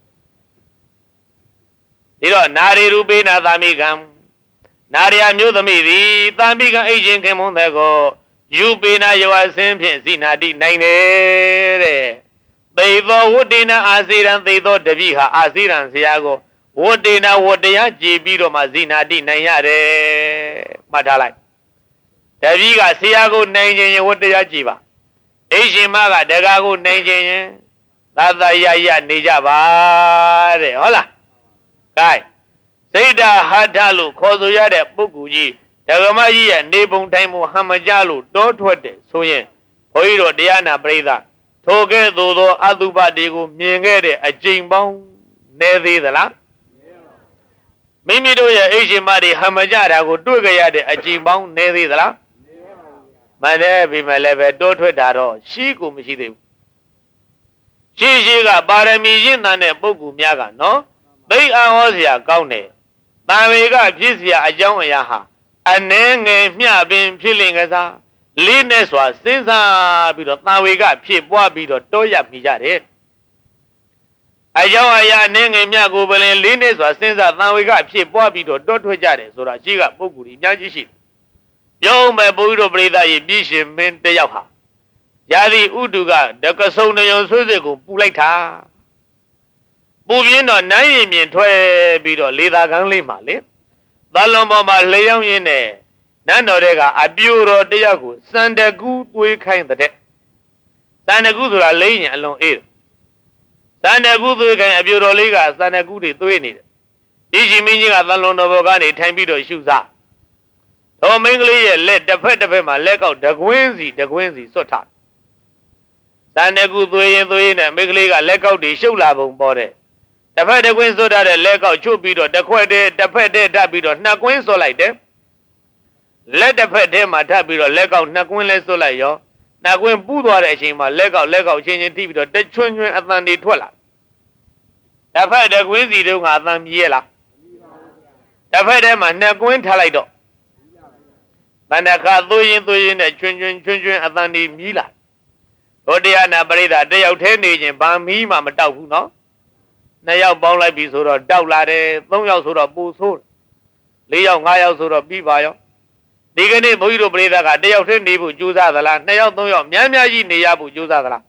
ဒီတော့နာရီရူပေနာသာမိကံနာရီအမျိုးသမီးသည်သာမိကံအိတ်ချင်းခင်မွန်းတဲ့ကိုယူပေနာယောအစင်းဖြင့်ဇိနာတိနိုင်တယ်တဲ့သေသောဝတ္တေနအာစေရံသေသောတပိဟာအာစေရံဆရာကိုဝတ္တေနဝတ္တရားကြည်ပြီးတော့မှဇိနာတိနိုင်ရတယ်မှတ်ထားလိုက်တပည့်ကဆရာကိုနိုင်ခြင်းရင်ဝတ္တရားကြည်ပါအိရှင်မကဒကာကိုနိုင်ခြင်းရင်သာသာရရနေကြပါတဲ့ဟုတ်လားကဲစိတ်ဓာဟထလို့ခေါ်ဆိုရတဲ့ပုဂ္ဂိုလ်ကြီးဒကမကြီးရဲ့နေပုံတိုင်းပုံဟံမကြလို့တောထွက်တယ်ဆိုရင်ဘုန်းကြီးတို့တရားနာပရိသတ်ထိုကဲ့သို့သောအတုပတွေကိုမြင်ခဲ့တဲ့အကျင့်ပေါင်းနေသေးသလားမိမိတို့ရဲ့အိရှင်မတွေဟံမကြတာကိုတွေ့ကြရတဲ့အကျင့်ပေါင်းနေသေးသလားမနဲ့ပြီမဲ့လည်းပဲတိုးထွက်တာတော့ရှိကိုမရှိသေးဘူးရှိကပါရမီရင့်တဲ့ပုဂ္ဂိုလ်များကနော်သိအံ့ဟောစရာကောင်းတယ်တန်ဝေကဖြစ်เสียအကြောင်းအရာဟာအနေငယ်မျှပင်ဖြစ်လင်ကစားလေးနဲ့စွာစဉ်းစားပြီးတော့တန်ဝေကဖြစ်ပွားပြီးတော့တောရမိကြတယ်အကြောင်းအရာအနေငယ်မျှကိုပလင်လေးနဲ့စွာစဉ်းစားတန်ဝေကဖြစ်ပွားပြီးတော့တောထွက်ကြတယ်ဆိုတာရှိကပုဂ္ဂိုလ်ကြီးအများကြီးရှိတယ်ပြောမယ်ဘုရားတို့ပရိသတ်ရဲ့ပြည့်ရှင်မင်းတယောက်ဟာရာသီဥတုကတကဆုံနယုံဆွေးစစ်ကိုပူလိုက်တာပူပြင်းတော့နန်းရင်မြင်ထွက်ပြီးတော့လေသာကန်းလေးမှာလေသလွန်ပေါ်မှာလျောင်းရင်းနဲ့နန်းတော်တွေကအပြိုတော်တယောက်ကိုစန္ဒကူသွေးခိုင်းတဲ့စန္ဒကူဆိုတာလိမ့်ရင်အလွန်အေးစန္ဒကူသွေးခိုင်းအပြိုတော်လေးကစန္ဒကူတွေသွေးနေတယ်ဒီရှင်မင်းကြီးကသလွန်တော်ဘောကနေထိုင်ပြီးတော့ရှုစားတော်မင်းကလေးရဲ့လက်တစ်ဖက်မှာလက်ကောက်တကွင်းစီစွတ်ထားစန္ဒကူသွေးရင်နဲ့မိန်းကလေးကလက်ကောက်တွေရှုပ်လာပုံပေါ်တဲ့တစ်ဖက်တကွင်းစွတ်ထားတဲ့လက်ကောက်ချုပ်ပြီးတော့တစ်ဖက်တည်းထပ်ပြီးတော့နှစ်ကွင်းစွတ်လိုက်တယ်လက်တစ်ဖက်တည်းမှာထပ်ပြီးတော့လက်ကောက်နှစ်ကွင်းလဲစွတ်လိုက်ရောနှစ်ကွင်းပူးသွားတဲ့အချိန်မှာလက်ကောက်ချင်းထိပြီးတော့တချွန်းအသံတွေထွက်လာတစ်ဖက်တကွင်းစီတုန်းကအသံမြည်ရလားတစ်ဖက်တည်းမှာနှစ်ကွင်းထားလိုက်တော့တဏ္ဍခသွေးရင်နဲ့ချွန်းအသံတွေမြည်လာဟောတရားနာပရိသတ်တယောက်တည်းနေခြင်းဘာမီးမှမတောက်ဘူးနော်နှစ်ယောက်ပေါင်းလိုက်ပြီဆိုတော့တောက်လာတယ်သုံးယောက်ဆိုတော့ပူဆိုးလေးယောက်ငါးယောက်ဆိုတော့ပြီးပါရောဒီကနေ့ဘုန်းကြီးတို့ပရိသတ်ကတယောက်တည်းနေဖို့ကြိုးစားသလားနှစ်ယောက်သုံးယောက်များကြီးနေရဖို့ကြိုးစားသလား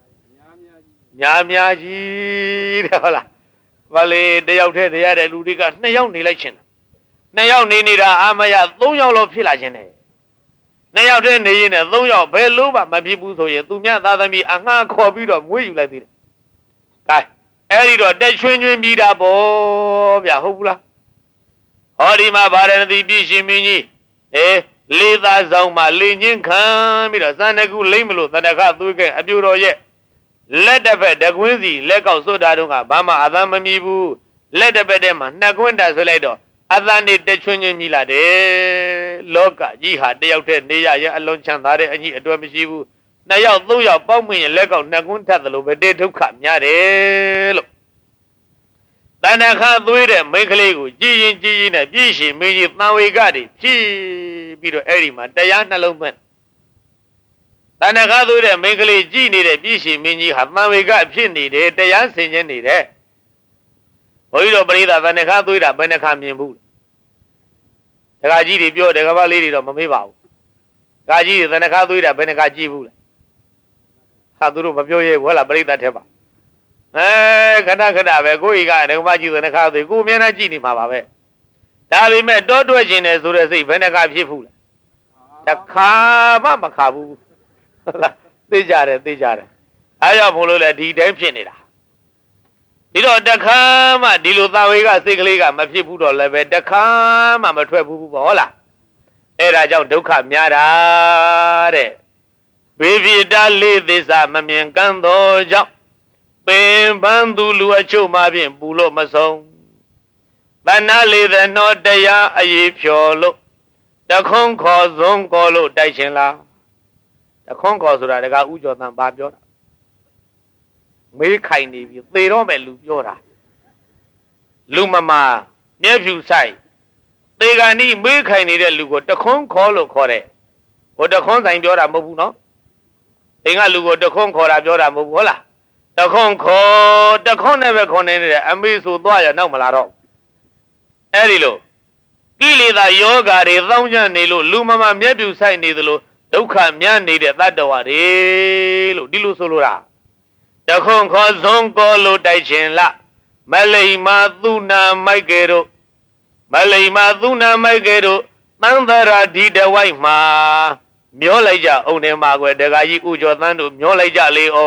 များကြီးတဲ့ဟုတ်လားဘာလေတယောက်တည်းနေရတဲ့လူတွေကနှစ်ယောက်နေလိုက်ခြင်းနှစ်ယောက်နေတာအာမရသုံးယောက်လောက်ဖြစ်လာခြင်းတယ်နှစ်ယောက်တည်းနေရင်သုံးယောက်ဘယ်လို့မှမဖြစ်ဘူးဆိုရင်သူများသားသမီးအငှားခေါ်ပြီးတော့မွေးယူလိုက်သေးတယ်။ကဲအဲ့ဒီတော့တက်ချွင်းပြီးတာပေါ့ဗျာဟုတ်ဘူးလား။ဟောဒီမှာဗာရဏသီပြည့်ရှင်မင်းကြီးလေးသားဆောင်မှာလေညင်းခံပြီးတော့စန္ဒကူလိမ့်မလို့တဏ္ဍခသွေးကအပြိုတော်ရဲ့လက်တစ်ဖက်တကွင်းစီလက်ကောက်စွတ်တာတုန်းကဘာမှအသံမမြည်ဘူးလက်တစ်ဖက်ထဲမှာနှစ်ကွင်းတာဆွဲလိုက်တော့အသံတွေတချွင်းမြည်လာတယ်လောကကြီးဟာတယောက်တည်းနေရရင်အလွန်ချမ်းသာတဲ့အညီအတွက်မရှိဘူးနှစ်ယောက်သုံးယောက်ပေါက်မြင်ရင်လက်ကောက်နှစ်ကွန်းထပ်သလိုပဲတေဒုက္ခများတယ်လို့တဏ္ဍခသွေးတဲ့မိန်းကလေးကိုကြည်ရင်နဲ့ပြည့်ရှင်မင်းကြီးသံဝေကတွေဖြည့်ပြီးတော့အဲ့ဒီမှာတရားနှလုံးသွင်းတဏ္ဍခသွေးတဲ့မိန်းကလေးကြည်နေတဲ့ပြည့်ရှင်မင်းကြီးဟာသံဝေကဖြစ်နေတယ်တရားဆင်ခြင်းနေတယ်ဘုန်းကြီးတို့ပရိသတ်တဏ္ဍခသွေးတာဘယ်နှခါမြင်ဘူးဒကာကြီးတွေပြောတယ်ကမ္ဘာလေးတွေတော့မမေးပါဘူးဒကာကြီးတွေတဏ္ဍခသွေးတာဘယ်နှခါကြည့်ဘူးလဲဟာသူတို့မပြောရဲဘူးဟုတ်လားပရိသတ်ထဲပါခဏပဲကိုကြီးကဒကမကြီးတဏ္ဍခသွေးကိုအမြဲတမ်းကြည့်နေမှာပါပဲဒါပေမဲ့တောတွက်ခြင်းနဲ့ဆိုတဲ့စိတ်ဘယ်နှခါဖြစ်ဘူးလဲတခါမှမခါဘူးဟုတ်လားသိကြတယ်အားကြောင့်ဘုလို့လဲဒီတိုင်းဖြစ်နေတာဒီတော့တခါမှဒီလိုသာဝေကစိတ်ကလေးကမဖြစ်ဘူးတော့လည်းပဲတခါမှမထွက်ဘူးပေါ့ဟုတ်လားအဲ့ဒါကြောင့်ဒုက္ခများတာတဲ့ဘေပြတာလေးသစ္စာမမြင်ကန်းသောကြောင့်ပင်ပန်းသူလူအချို့မှဖြင့်ပူလို့မဆုံးတဏှာလေးသနောတရားအရေးဖြော်လို့တခွန်းခေါ်စွန်းခေါ်လို့တိုက်ရှင်လားတခွန်းခေါ်ဆိုတာတကဥကျော်သံဘာပြောတာမေးခိုင်နေပြီသေတော့မယ်လူပြောတာလူမမာမျက်ဖြူဆိုင်သေကံဤမေးခိုင်နေတဲ့လူကိုတခွန်းခေါ်လို့ခေါ်တယ်ဟိုတခွန်းဆိုင်ပြောတာမဟုတ်ဘူးနော်သင်ကလူကိုတခွန်းခေါ်တာပြောတာမဟုတ်ဘူးဟုတ်လားတခွန်းခေါ်တခွန်းနဲ့ပဲခေါ်နေတယ်အမေဆိုသွားရနောက်မလာတော့အဲ့ဒီလိုကိလေသာယောဂါတွေသောင်းကျနေလို့လူမမာမျက်ဖြူဆိုင်နေသလိုဒုက္ခများနေတဲ့တတ္တဝါတွေလို့ဒီလိုဆိုလိုတာတခွန်းခေါ်စွန်းကောလို့တိုက်ခြင်းလမလိမ္မာသုနာမိုက်ကေတို့သံသရာဒီတဝိုက်မှာမျောလိုက်ကြအောင်နေမှာကွယ်ဒကာကြီးဥကျော်သန်းတို့မျောလိုက်ကြလေဩ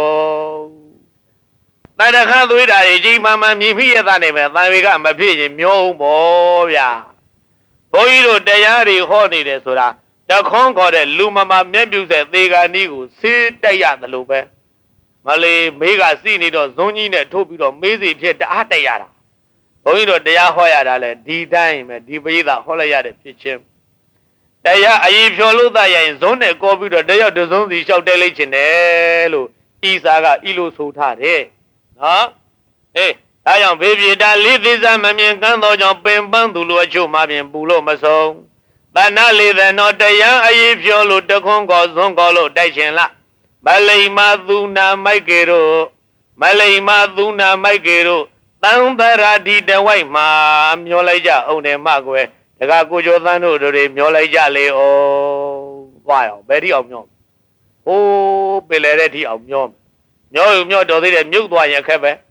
တဏ္ဍခသွေးတာတွေကြီးမှမြည်မိရတဲ့နေမဲ့သံဝေကမဖြစ်ရင်မျောအောင်ပေါ့ဗျာဘုန်းကြီးတို့တရားတွေဟောနေတယ်ဆိုတာတခွန်းခေါ်တဲ့လူမမာမျက်ပြူတဲ့သေဂာနီးကိုဆေးတိုက်ရတယ်လို့ပဲမလေးမေးကစီနေတော့ဇုံကြီးနဲ့ထိုးပြီးတော့မေးစီဖြစ်တအားတိုက်ရတာဘုန်းကြီးတို့တရားဟောရတာလဲဒီတိုင်းပဲဒီပရိသတ်ဟောလိုက်ရတဲ့ဖြစ်ချင်းတရားအရေးဖြော်လို့သာရင်ဇုံနဲ့ကောပြီးတော့တယောက်တစုံစီလျှောက်တဲလိုက်ခြင်းတယ်လို့ဤစာကဤလိုဆိုထားတယ်နော်ဒါကြောင့်ဘေးပြေတာလေးသစ္စာမမြင်ကန်းသောကြောင့်ပင်ပန်းသူလိုအချို့မှပြင်ပူလို့မဆုံးတဏှလေးတဲ့တော့တရားအရေးဖြောလို့တခွန်းကောဇွန်းကောလို့တိုက်ချင်လားမလိမ္မာသူနာမိုက်ကေတို့မလိမ္မာသူနာမိုက်ကေတို့တန်သရာဒီတဝိုက်မှာမျောလိုက်ကြအောင်တယ်မကွယ်တကကိုကျော်သန်းတို့တွေမျောလိုက်ကြလေဩသွားရောဘယ်ထိအောင်မျောဟိုးပင်လေတဲ့ထိအောင်မျောယူမျောတော်သေးတယ်မြုပ်သွားရင်အခက်ပဲ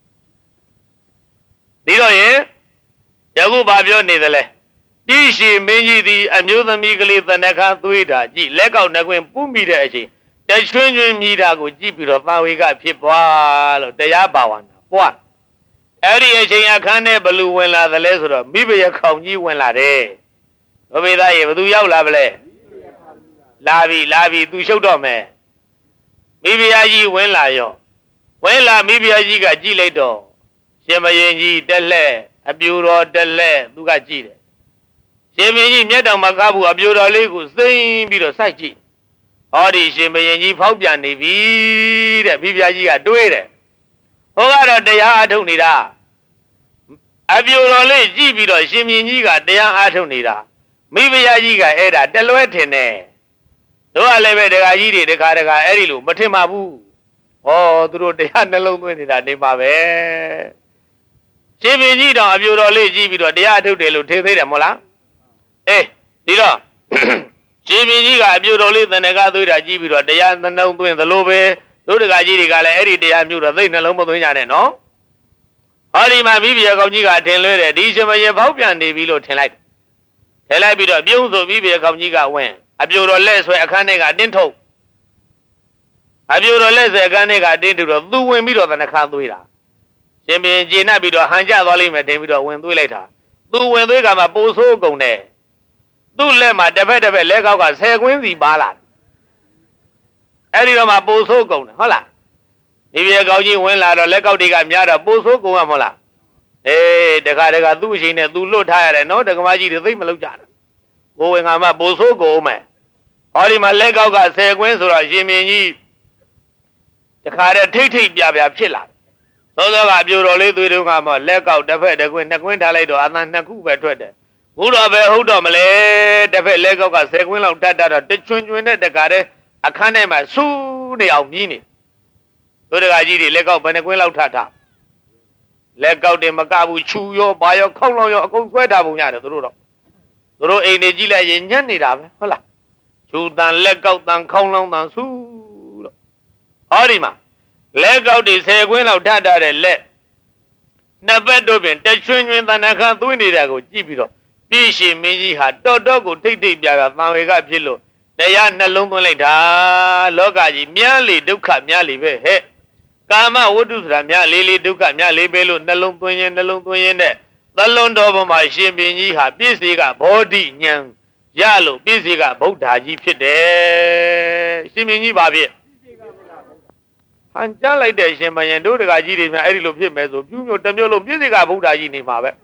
ဒီတော့ရင်ယခုဘာပြောနေသလဲတိရှိမင်းကြီးသည်အမျိုးသမီးကလေးသနခါသွေးတာကြည့်လက်ကောက်နှကွင်းပူးမိတဲ့အချိန်တချွင်းချွင်းမြည်တာကိုကြည့်ပြီးတော့သာဝေကဖြစ်သွားလို့တရားပါဝနာပွားအဲ့ဒီအချိန်အခန်းထဲဘလူဝင်လာသလဲဆိုတော့မိဘရခေါင်ကြီးဝင်လာတယ်ဘုရားရေဘသူရောက်လာဗလဲလာပြီသူရှုပ်တော့မယ်မိဖုရားကြီးဝင်လာရောဝင်လာမိဖုရားကြီးကကြည့်လိုက်တော့ရှင်မရင်ကြီးတက်လက်အပြူတော်တက်လက်သူကကြည့်တယ်ရှင်မင်းကြီးမျက်တောင်မကားဘူးအပြူတော်လေးကိုစိမ့်ပြီးတော့စိုက်ကြည့်ဟောဒီရှင်မရင်ကြီးဖောက်ပြန်နေပြီတဲ့မိဖုရားကြီးကတွေးတယ်ဟောကတော့တရားအထုတ်နေတာအပြူတော်လေးကြည့်ပြီးတော့ရှင်မင်းကြီးကတရားအထုတ်နေတာမိဖုရားကြီးကအဲ့ဒါတလွဲထင်တယ်တို့ကလည်းပဲဒကာကြီးတွေဒကာအဲ့ဒီလိုမထင်ပါဘူးဟောသူတို့တရားနှလုံးသွင်းနေတာနေပါပဲရှင်မင်းကြီးတော့အပြူတော်လေးကြည့်ပြီးတော့တရားထုတ်တယ်လို့ထင်သေးတယ်မဟုတ်လားအေးဒီတော့ရှင်မင်းကြီးကအပြူတော်လေးသနကသွေးတာကြည့်ပြီးတော့တရားနှလုံးသွင်းသလိုပဲတို့ဒကာကြီးတွေကလည်းအဲ့ဒီတရားမျိုးတော့သိနှလုံးမသွင်းကြနဲ့နော်ဟောဒီမှာမိဖုရားကောင်ကြီးကထင်လွဲတယ်ဒီရှင်မရင်ဖောက်ပြန်နေပြီလို့ထင်လိုက်ပြီးတော့ပြုံးဆိုမိဖုရားကောင်ကြီးကဝင်အပြူတော်လက်ဆွဲအခန်းထဲကတင်းထုတ်အပြူတော်လက်ဆွဲအခန်းထဲကတင်းထုတ်တော့သူဝင်ပြီးတော့သနခါသွေးတာရှင်မင်းကျေနပ်ပြီးတော့ဟန်ကြသွားလိမ့်မယ်တင်ပြီးတော့ဝင်သွေးလိုက်တာသူဝင်သွေးကမှပိုဆိုးကုန်တယ်သူ့လက်မှာတစ်ဖက်လက်ကောက်က10ကွင်းစီပါလာအဲ့ဒီတော့မှပိုဆိုးကုန်တယ်ဟုတ်လားဒီပြေကောင်းကြီးဝင်လာတော့လက်ကောက်တွေကများတော့ပိုဆိုးကုန်ရမဟုတ်လားအေးတခါသူ့အချိန်နဲ့သူလွတ်ထားရတယ်နော်ဒကမကြီးတွေသိမလုပ်ကြတာကိုဝင်ကမှပိုဆိုးကုန်မယ်ဟောဒီမှာလက်ကောက်က10ကွင်းဆိုတော့ရှင်မင်းကြီးတခါထိတ်ပြဖြစ်လာသောသောကအပြူတော်လေးသွေးတုံးကမှလက်ကောက်တစ်ဖက်တစ်ကွင်း2ကွင်းထားလိုက်တော့အသံ2ခုပဲထွက်တယ်ဘုရားပဲဟုတ်တော့မလဲတစ်ဖက်လက်ကောက်က10ကွင်းလောက်တတ်တော့တချွန်းနဲ့တခါအခန်းထဲမှာဆူးနေအောင်မြည်နေတို့တကကြီးတွေလက်ကောက်ဘယ်နှကွင်းလောက်ထလက်ကောက်တွေမကဘူးချူရောဘာရောခေါင်းလောင်ရောအကုန်ဆွဲထားပုံရတယ်တို့အိမ်နေကြည့်လိုက်ရင်ညံ့နေတာပဲဟုတ်လားချူတန်လက်ကောက်တန်ခေါင်းလောင်တန်ဆူးလို့ဟောဒီမှာလက်ကောက်တွေ10ကွင်းလောက်ထတဲ့လက်နှစ်ဘက်တို့ပင်တချွင်းတဏ္ဍခါသွင်းနေတာကိုကြည့်ပြီးတော့ပြည့်ရှင်မင်းကြီးဟာတော်ကိုထိတ်ပြသံဝေကဖြစ်လို့တရားနှလုံးသွင်းလိုက်တာလောကကြီးမြတ်လေဒုက္ခမြတ်လေပဲဟဲ့ကာမဝတ္ထုဆိုတာမြတ်လေဒုက္ခမြတ်လေပဲလို့နှလုံးသွင်းရင်နဲ့သလွန်တော်ပေါ်မှာရှင်ဘင်ကြီးဟာပြည့်စေကဘောဓိဉာဏ်ရလို့ပြည့်စေကဗုဒ္ဓကြီးဖြစ်တယ်ရှင်ဘင်ကြီးပါဖြစ်ဟန်ကြားလိုက်တဲ့ရှင်မယံတို့တကကြီးတွေများအဲ့ဒီလိုဖြစ်မယ်ဆိုပြုမျိုးတစ်မျိုးလုံးပြည့်စေကဗုဒ္ဓကြီးနေမှာပဲ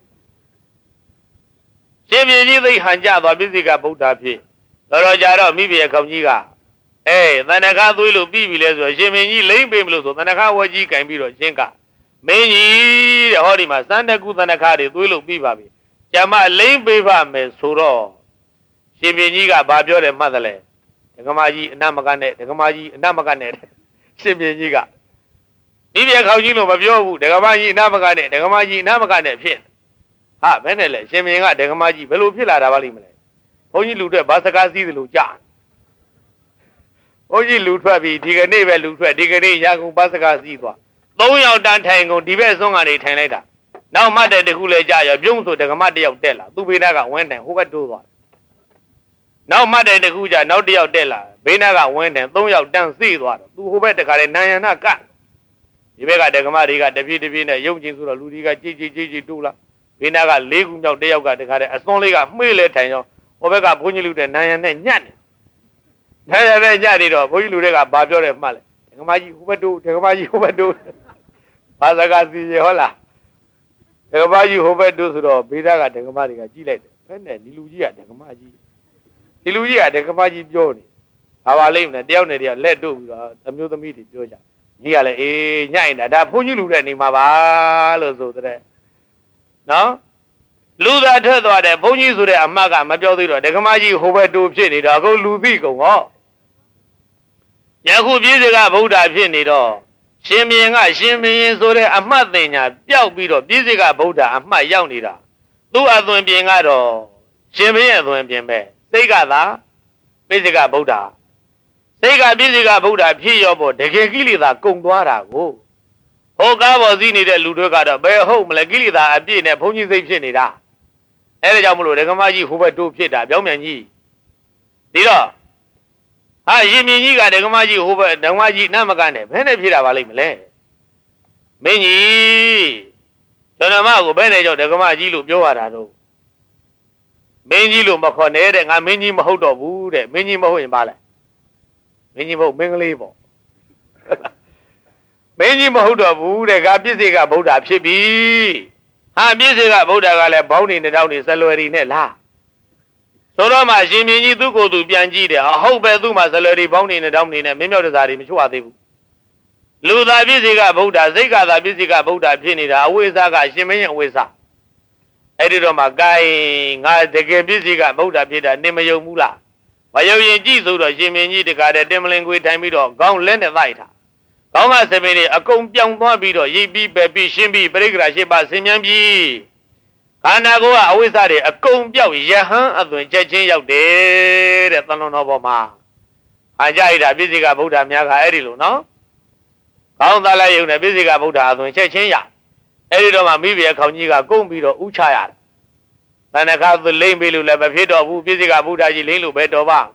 ရှင်ဘင်ကြီးသိဟန်ကြသွားပြည့်စေကဗုဒ္ဓဖြစ်တော်ကြတော့မိဖုရားခေါင်ကြီးကသန္တခါသွေးလို့ပြီးပြီလဲဆိုရှင်မင်းကြီးလိမ့်ပေးမလို့ဆိုသန္တခါဝဲကြီးကင်ပြီးတော့ရှင်းကမင်းကြီးတဲ့ဟောဒီမှာစန္ဒကုသန္တခါတွေသွေးလို့ပြီးပါပြီကျမလိမ့်ပေးပါမယ်ဆိုတော့ရှင်မင်းကြီးကဘာပြောတယ်မှတ်တယ်လဲဒကမကြီးအနမကနဲ့ဒကမကြီးအနမကနဲ့ရှင်မင်းကြီးကမိဖုရားခေါင်ကြီးလို့မပြောဘူးဒကမကြီးအနမကနဲ့ဒကမကြီးအနမကနဲ့ဖြစ်ဟာဘယ်နဲ့လဲရှင်မင်းကဒကမကြီးဘယ်လိုဖြစ်လာတာပါလိမ့်မလဲဘုန်းကြီးလူထွက်ဘာစကားစည်းသလိုကြာဘုန်းကြီးလူထွက်ပြီဒီကနေ့ပဲလူထွက်ဒီကနေ့ရကုန်ဘာစကားစည်းသွား3ယောက်တန်းထိုင်ကုန်ဒီဘက်ဆုံးကနေထိုင်လိုက်တာနောက်မှတ်တဲ့တခုလဲကြာရပြုံးဆိုဒကမတယောက်တက်လာသူ့ဘေးနားကဝင်းတန်ဟိုဘက်တိုးသွားနောက်မှတ်တဲ့တခုကြာနောက်တယောက်တက်လာဘေးနားကဝင်းတန်3ယောက်တန်းစီးသွားတော့သူဟိုဘက်တခါလဲနာယနာကဒီဘက်ကဒကမတွေကတပြေးတပြေးနဲ့ရုပ်ချင်းဆိုတော့လူတွေကကြည်တိုးလာဘေးနားက4ခုမြောက်တယောက်ကတခါလဲအစွန်းလေးကမှေးလဲထိုင်ရောဟိုဘက်ကဘုန်းကြီးလူတဲ့နာယံနဲ့ညက်နေညက်နေတော့ဘုန်းကြီးလူတွေကဘာပြောတယ်မှတ်လဲဒကမကြီးဟိုဘက်တိုးဒကမကြီးဟိုဘက်တိုးဘာစကားစီရဟုတ်လားဒကမကြီးဟိုဘက်တိုးဆိုတော့ဘေးသားကဒကမတွေကကြည့်လိုက်တယ်ဘယ်နဲ့ဒီလူကြီးကဒကမကြီးဒီလူကြီးကဒကမကြီးပြောနေဘာပါလိမ့်မလဲတယောက်နဲ့တယောက်လက်တို့ပြီးတော့အမျိုးသမီးတွေပြောကြကြီးကလည်းအေးညိုက်တာဒါဘုန်းကြီးလူတဲ့နေမှာပါလို့ဆိုတဲ့နော်လူသာထွက်သွားတယ်ဘုန်းကြီးဆိုတဲ့အမှတ်ကမပြောသေးတော့ဒကမကြီးဟိုဘက်တူဖြစ်နေတော့အခုလူသိကုန်ဟောယခုပြည့်စကဗုဒ္ဓဖြစ်နေတော့ရှင်မင်းကရှင်မင်းဆိုတဲ့အမှတ်တင်ညာပျောက်ပြီးတော့ပြည့်စကဗုဒ္ဓအမှတ်ရောက်နေတာသူ့အသွင်ပြင်ကတော့ရှင်မင်းရဲ့အသွင်ပြင်ပဲစိတ်ကသာပြည့်စကဗုဒ္ဓစိတ်ကပြည့်စကဗုဒ္ဓဖြစ်ရောပေါ့တကယ်ကိလေသာကုန်သွားတာကိုဟောကားပေါ်စည်းနေတဲ့လူတွေကတော့ဘယ်ဟုတ်မလဲကိလေသာအပြည့်နဲ့ဘုန်းကြီးစိတ်ဖြစ်နေတာအဲ့ဒါကြောင့်မလို့ဒကမကြီးဟိုဘက်တိုးဖြစ်တာပြောင်းပြန်ကြီးဒီတော့ဟာရှင်မြင်းကြီးကဒကမကြီးဟိုဘက်ဒကမကြီးနတ်မကနဲ့ဘယ်နဲ့ဖြစ်တာပါလိမ့်မလဲမင်းကြီးကျွန်တော်မကိုဘယ်နဲ့ကြောင့်ဒကမကြီးလို့ပြောရတာတော့မင်းကြီးလို့မခေါ်နဲ့တဲ့ငါမင်းကြီးမဟုတ်တော့ဘူးတဲ့မင်းကြီးမဟုတ်ရင်ပါလဲမင်းကြီးမဟုတ်မင်းကလေးပေါ့မင်းကြီးမဟုတ်တော့ဘူးတဲ့ကပြည့်စေကဗုဒ္ဓဖြစ်ပြီဟာပြည့်စေကဗုဒ္ဓကလည်းဘောင်းနေတောင်းနေဇလွယ်ရီနဲ့လားဆိုတော့မှရှင်မြင်းကြီးသူ့ကိုယ်သူပြန်ကြည့်တယ်အဟုတ်ပဲသူ့မှာဇလွယ်ရီဘောင်းနေတောင်းနေနဲ့မင်းမြောက်တစားတွေမချွတ်ရသေးဘူးလူသာပြည့်စေကဗုဒ္ဓစိတ်ကသာပြည့်စေကဗုဒ္ဓဖြစ်နေတာအဝိဇ္ဇာကရှင်မင်းရဲ့အဝိဇ္ဇာအဲ့ဒီတော့မှဂိုင်းငါတကယ်ပြည့်စေကဗုဒ္ဓဖြစ်တာနေမယုံဘူးလားမယုံရင်ကြည့်ဆိုတော့ရှင်မြင်းကြီးတကားတဲ့တင်မလင်ခွေထိုင်ပြီးတော့ခေါင်းလက်နဲ့တိုက်ထားကောင်းကစပင်းတွေအကုန်ပြောင်းသွားပြီးတော့ရိပ်ပြီးပဲပြီးရှင်းပြီးပရိက္ခရာရှိပါဆင်မြန်းပြီးခန္ဓာကိုယ်ကအဝိဇ္ဇာတွေအကုန်ပြောက်ယဟန်အသွင်ချက်ချင်းရောက်တယ်တဲ့သံလုံးတော်ပေါ်မှာအကြိုက်တာပြည့်စည်ကဗုဒ္ဓများကအဲ့ဒီလိုနော်ကောင်းသားလိုက်ရုံနဲ့ပြည့်စည်ကဗုဒ္ဓအသွင်ချက်ချင်းရအဲ့ဒီတော့မှမိဘရဲ့ခေါင်းကြီးကကုန်းပြီးတော့ဥချရတယ်တဏ္ဍခါသူလိမ့်ပြီးလို့လည်းမဖြစ်တော့ဘူးပြည့်စည်ကဗုဒ္ဓကြီးလိမ့်လို့ပဲတော်ပါ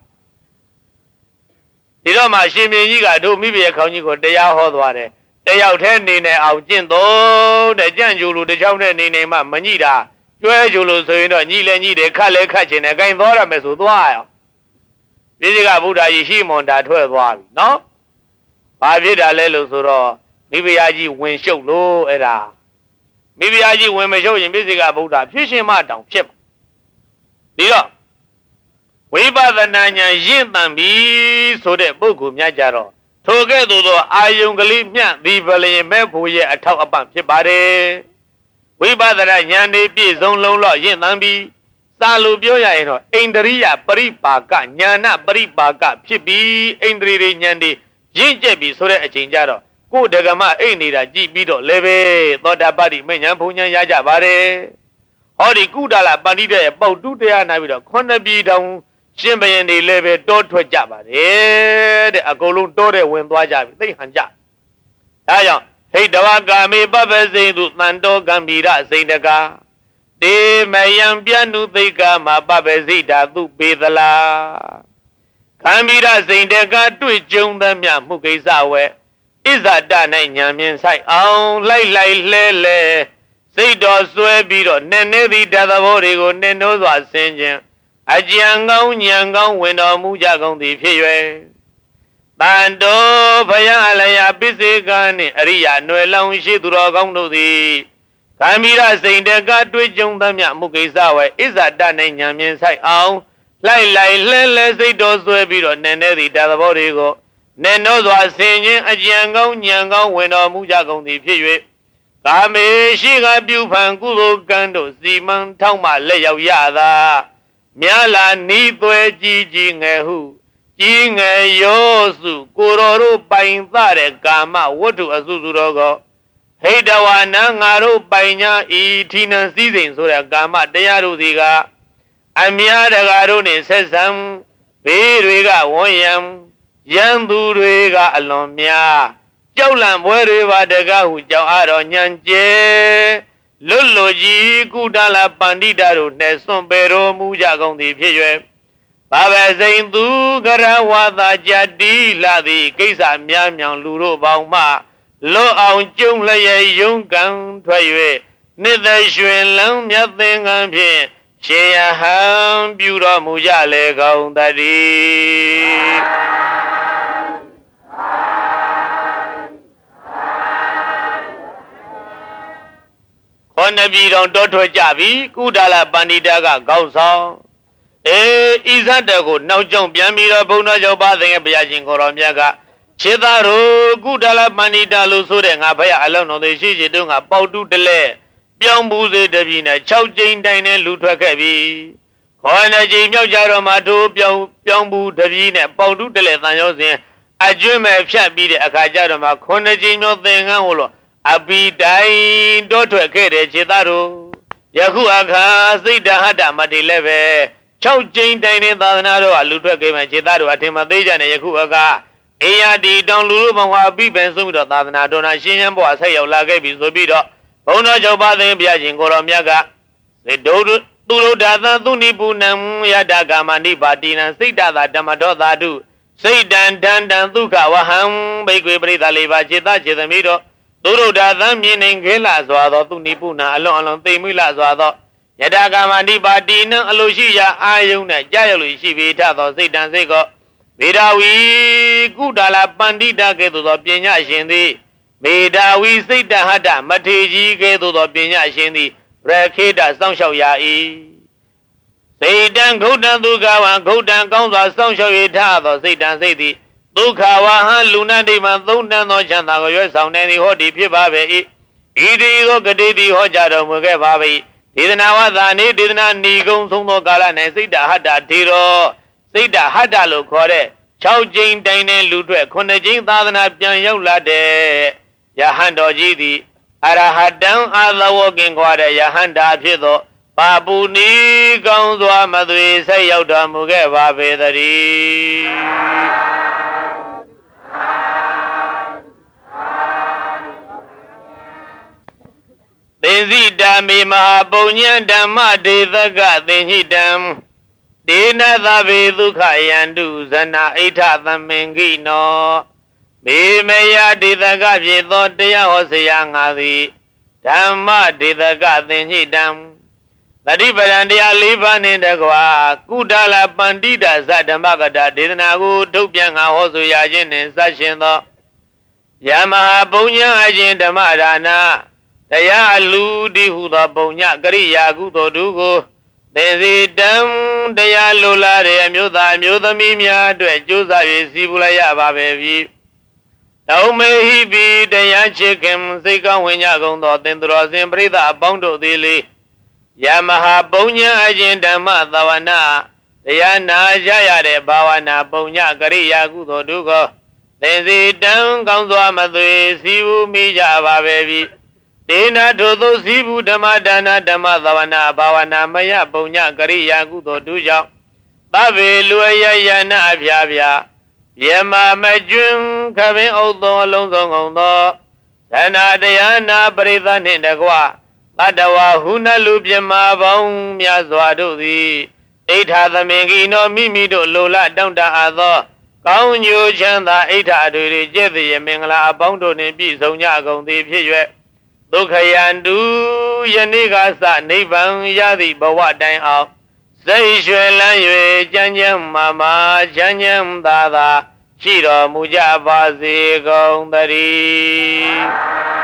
ဒီတော့မှရှင်မြင်းကြီးကတို့မိဘရဲ့ခေါင်းကြီးကိုတရားဟောသွားတယ်တယောက်တည်းနေနေအောင်ကျင့်တော်တဲ့ကြံ့ကျူလူတစ်ချောင်းနဲ့နေနေမှမညိတာကျွဲကျူလူဆိုရင်တော့ညိလဲညိတယ်ခတ်လဲခတ်ချင်တယ်ဂိုင်းသွားရမယ်ဆိုသွားရအောင်ပြည့်စည်ကဗုဒ္ဓကြီးရှိမွန်တာထွက်သွားပြီနော်ဘာဖြစ်တာလဲလို့ဆိုတော့မိဖုရားကြီးဝင်ရှုပ်လို့အဲ့ဒါမိဖုရားကြီးဝင်မရှုပ်ရင်ပြည့်စည်ကဗုဒ္ဓဖြစ်ရှင်မတောင်ဖြစ်ဒီတော့ဝိပဿနာဉာဏ်ရင့်တန်ပြီဆိုတဲ့ပုဂ္ဂိုလ်များကြတော့ထိုကဲ့သို့သောအာယုံကလေးမြတ်ဒီပလင်မဲ့ဖို့ရဲ့အထောက်အပံ့ဖြစ်ပါတယ်ဝိပဿနာဉာဏ်တွေပြည့်စုံလုံးတော့ရင့်တန်ပြီသာလို့ပြောရရင်တော့ဣန္ဒြိယပရိပါကဉာဏပရိပါကဖြစ်ပြီးဣန္ဒြေတွေဉာဏ်တွေရင့်ကျက်ပြီဆိုတဲ့အချိန်ကြတော့ကိုယ်ဒဂမအိတ်နေတာကြည့်ပြီးတော့လည်းပဲသောတာပတ္တိမဉ္ဇဉ်ဘုံဉာဏ်ရကြပါတယ်ဟောဒီကုဒလပန္တိတရဲ့ပေါတုတရားနာပြီးတော့ခုနှစ်ပြည်တောင်ရှင်ဘယင်တွေလည်းပဲတောထွက်ကြပါတယ်တဲ့အကုန်လုံးတောတဲ့ဝင်သွားကြပြီသိဟန်ကြဒါကြောင့်ဟိတဝကာမေပပစိန်သူတန်တောကံဗီရစိန်တကာတေမယံပြနုသိက္ခာမပပစိတာသူပေသလားကံဗီရစိန်တကာတွေ့ကြုံသမျှမှုကိစ္စဝဲဣဇဒ၌ညာမြင်ဆိုင်အောင်လိုက်လိုက်လှဲလဲစိတ်တော်ဆွဲပြီးတော့နည်းနည်းသည့်တသဘောတွေကိုနည်းနှိုးစွာဆင်ခြင်းအကြံကောင်းဉာဏ်ကောင်းဝင်တော်မူကြကုန်သည်ဖြစ်၍တန်တော်ဘယအလယပိစေကနှင့်အရိယာနွယ်လောင်ရှိသူတော်ကောင်းတို့သည်ကံမီရစိန်တကတွေ့ကြုံသမျှမှုကိစ္စဝဲဣဇဒ၌ဉာဏ်မြင်ဆိုင်အောင်လိုက်လိုက်လှဲလဲစိတ်တော်ဆွဲပြီးတော့နည်းနည်းသည့်တသဘောတွေကိုနည်းနှိုးစွာဆင်ခြင်းအကြံကောင်းဉာဏ်ကောင်းဝင်တော်မူကြကုန်သည်ဖြစ်၍ကာမေရှိကပြုဖန်ကုသိုလ်ကံတို့စီမံထောက်မှလက်ရောက်ရသာမြာလာနီးသွဲကြီးကြီးငယ်ဟုကြီးငယ်ရောစုကိုတော်တို့ပိုင်သတဲ့ကာမဝတ္ထုအစုစုတော်ကိုဟိတဝါနံငါတို့ပိုင်ညာဤထီနံစည်းစိမ်ဆိုတဲ့ကာမတရားတို့စီကအမြာတကာတို့နှင့်ဆက်ဆံဘေးတွေကဝန်းရံရန်သူတွေကအလွန်များကြောက်လန့်ပွဲတွေပါတကားဟုကြောင့်အားတော်ညံကျဲလွတ်လွတ်ကြီးကုတလပန္တိတာတို့နှင့်စွန့်ပေတော်မူကြကုန်သည်ဖြစ်၍ဘာပဲစိန်သူကရဝါသာကြတိလာသည်ကိစ္စများမြောင်လူတို့ပေါင်းမှလွတ်အောင်ကျုံလျက်ယုံကံထွက်၍နှစ်သက်ရွှင်လန်းမြတ်သင်္ကန်းဖြင့်ရှင်ယဟန်ပြုတော်မူကြလေကုန်တည်းခေါ်နပြည်တော်တောထွက်ကြပြီကုဒလပန္တိတာကကောင်းဆောင်ဣဇတ်တကိုနောက်ကျောင်းပြန်ပြီးတော့ဘုန်းတော်ကျောင်းပါသင်ရဲ့ဘုရားရှင်ကိုတော်မြတ်ကခြေသားတို့ကုဒလပန္နိတာလို့ဆိုတဲ့ငါဖယားအလောင်းတော်တွေရှိရှိတုန်းကပေါတုတလဲပြောင်းဘူးစေတပြီနဲ့6ကြိမ်တိုင်နဲ့လူထွက်ခဲ့ပြီခေါ်နေကြိမ်မြောက်ကြတော့မှထိုးပြောင်းဘူးတပြီနဲ့ပေါတုတလဲတန်ရောစဉ်အကျွမ်းမဲ့ဖြတ်ပြီးတဲ့အခါကျတော့မှ9ကြိမ်မြောက်သင်္ကန်းဟိုလို့အပိတိုင်တော့ထွက်ခဲ့တဲ့ခြေသားတို့ယခုအခါစိတ်တဟတမတိလည်းပဲ6ကြိမ်တိုင်နဲ့သာသနာတော်ကလူထွက်ခဲ့မှခြေသားတို့အထင်မသေးကြနဲ့ယခုအခါအေယဒီတောင်လူလူဘဝအပိပင်ဆုံးပြီးတော့သာသနာတော်နာရှင်းရှင်းဘဝဆက်ရောက်လာခဲ့ပြီဆိုပြီးတော့ဘုံတော်ချုပ်ပါသိဘုရားရှင်ကိုတော်မြတ်ကသေဒုသူလုဒ္ဒသသူနိပုဏံယတကာမဏိပါတိနံစိတ်တသာဓမ္မတော်သာတုစိတ်တံဒန္တံဒုက္ခဝဟံဘိကွေပရိသလေးပါจิตခြေသမီးတော်သူလုဒ္ဒသမြင်နေခဲလာစွာသောသူနိပုဏံအလွန်အလွန်သိမိလာစွာသောယတကာမဏိပါတိနံအလိုရှိရာအာယုန်နဲ့ကြားရောက်လို့ရှိပေထသောစိတ်တံစိတ်ကောမေဓာဝီကုဒလာပန္တိတကဲ့သို့သောပညာရှင်သည်မေဓာဝီစိတ်တဟတမထေကြီးကဲ့သို့သောပညာရှင်သည်ရခေတစောင့်ရှောက်ရ၏စိတ်တံဂုတ်တံဒုက္ခဝံဂုတ်တံကောင်းစွာစောင့်ရှောက်၍ထားသောစိတ်တံစိတ်သည်ဒုက္ခဝဟံလူနာတိမှသုံးတန်သောချမ်းသာကိုရွယ်ဆောင်နေသည်ဟောဒီဖြစ်ပါပေ၏ဤတိသောဂတိတိဟောကြားတော်မူခဲ့ပါ၏ဒေသနာဝသာနေဒေသနာဏီကုံဆုံးသောကာလ၌စိတ်တဟတထေရောစိတ်တဟတလို့ခေါ်တဲ့6ကြိမ်တိုင်နဲ့လူထွက်9ကြိမ်သာသနာပြန်ရောက်လာတဲ့ယဟန်တော်ကြီးသည်အရဟတံအာသဝကင်ခွာတဲ့ယဟန္တာဖြစ်သောပါပုနီကောင်းစွာမသွေဆက်ရောက်တော်မူခဲ့ပါပေသတည်းသေစိတံမေမဟာပုညံဓမ္မဒေသကသေညိတံဒေနသဗေဒုက္ခယန္တုဇနာအိဋ္ဌသမင်္ဂိနောမေမယဒေသကဖြစ်သောတရားဟောစရာငါသည်ဓမ္မဒေသကသင်္ညိတံသတိပဋ္ဌာန်တရား၄ပါးနှင့်တကွာကုဒလပန္တိတဇဓမ္မကတာဒေသနာကိုထုတ်ပြန်ငါဟောဆိုရခြင်းနှင့်စရှင်သောယမဟာပုညံအရှင်ဓမ္မဒါနာတရားအလူတိဟုသောပုညကရိယာကုသိုလ်တို့ကိုသေစီတံတရားလိုလားတဲ့အမျိုးသားအမျိုးသမီးများအတွက်ကြိုးစား၍စီးပူလိုက်ရပါပဲပြီတောင်းမေဟိပိတရားချစ်ခင်စိတ်ကောင်းဝင်ကြကုန်သောသင်္တော်စင်ပရိသအပေါင်းတို့သည်လေယမဟာပုညံအရှင်ဓမ္မသဝနာတရားနာကြရတဲ့ဘာဝနာပုညကရိယာကုသိုလ်တို့ကိုသေစီတံကောင်းစွာမသွေစီးပူမိကြပါပဲပြီဒေနာထိုသို့စီဘူးဓမ္မဒါနဓမ္မသဝနာဘာဝနာမယပုညကရိယာကုသိုလ်တို့ကြောင့်သဗ္ဗေလူအယယနာအဖျားဖျားယမမကျွန်းခပင်ဥသောအလုံးစုံကုန်သောသနာတရားနာပရိသတ်နှင့်တကွတတဝဟုနလူပြမပေါင်းများစွာတို့သည်အိဋ္ဌသမင်္ဂိနောမိမိတို့လိုလားတောင့်တအပ်သောကောင်းညိုချမ်းသာအိဋ္ဌအတွေ့တွေကျက်သည်မင်္ဂလာအပေါင်းတို့နှင့်ပြည့်စုံကြကုန်သည်ဖြစ်၍ဒုက္ခယန္တုယနေ့ကစနိဗ္ဗာန်ရသည့်ဘဝတိုင်အောင်စိတ်ရွှင်လန်း၍ကြမ်းကြမ်းမာမာချမ်းချမ်းသာသာရှိတော်မူကြပါစေကုန်သတည်း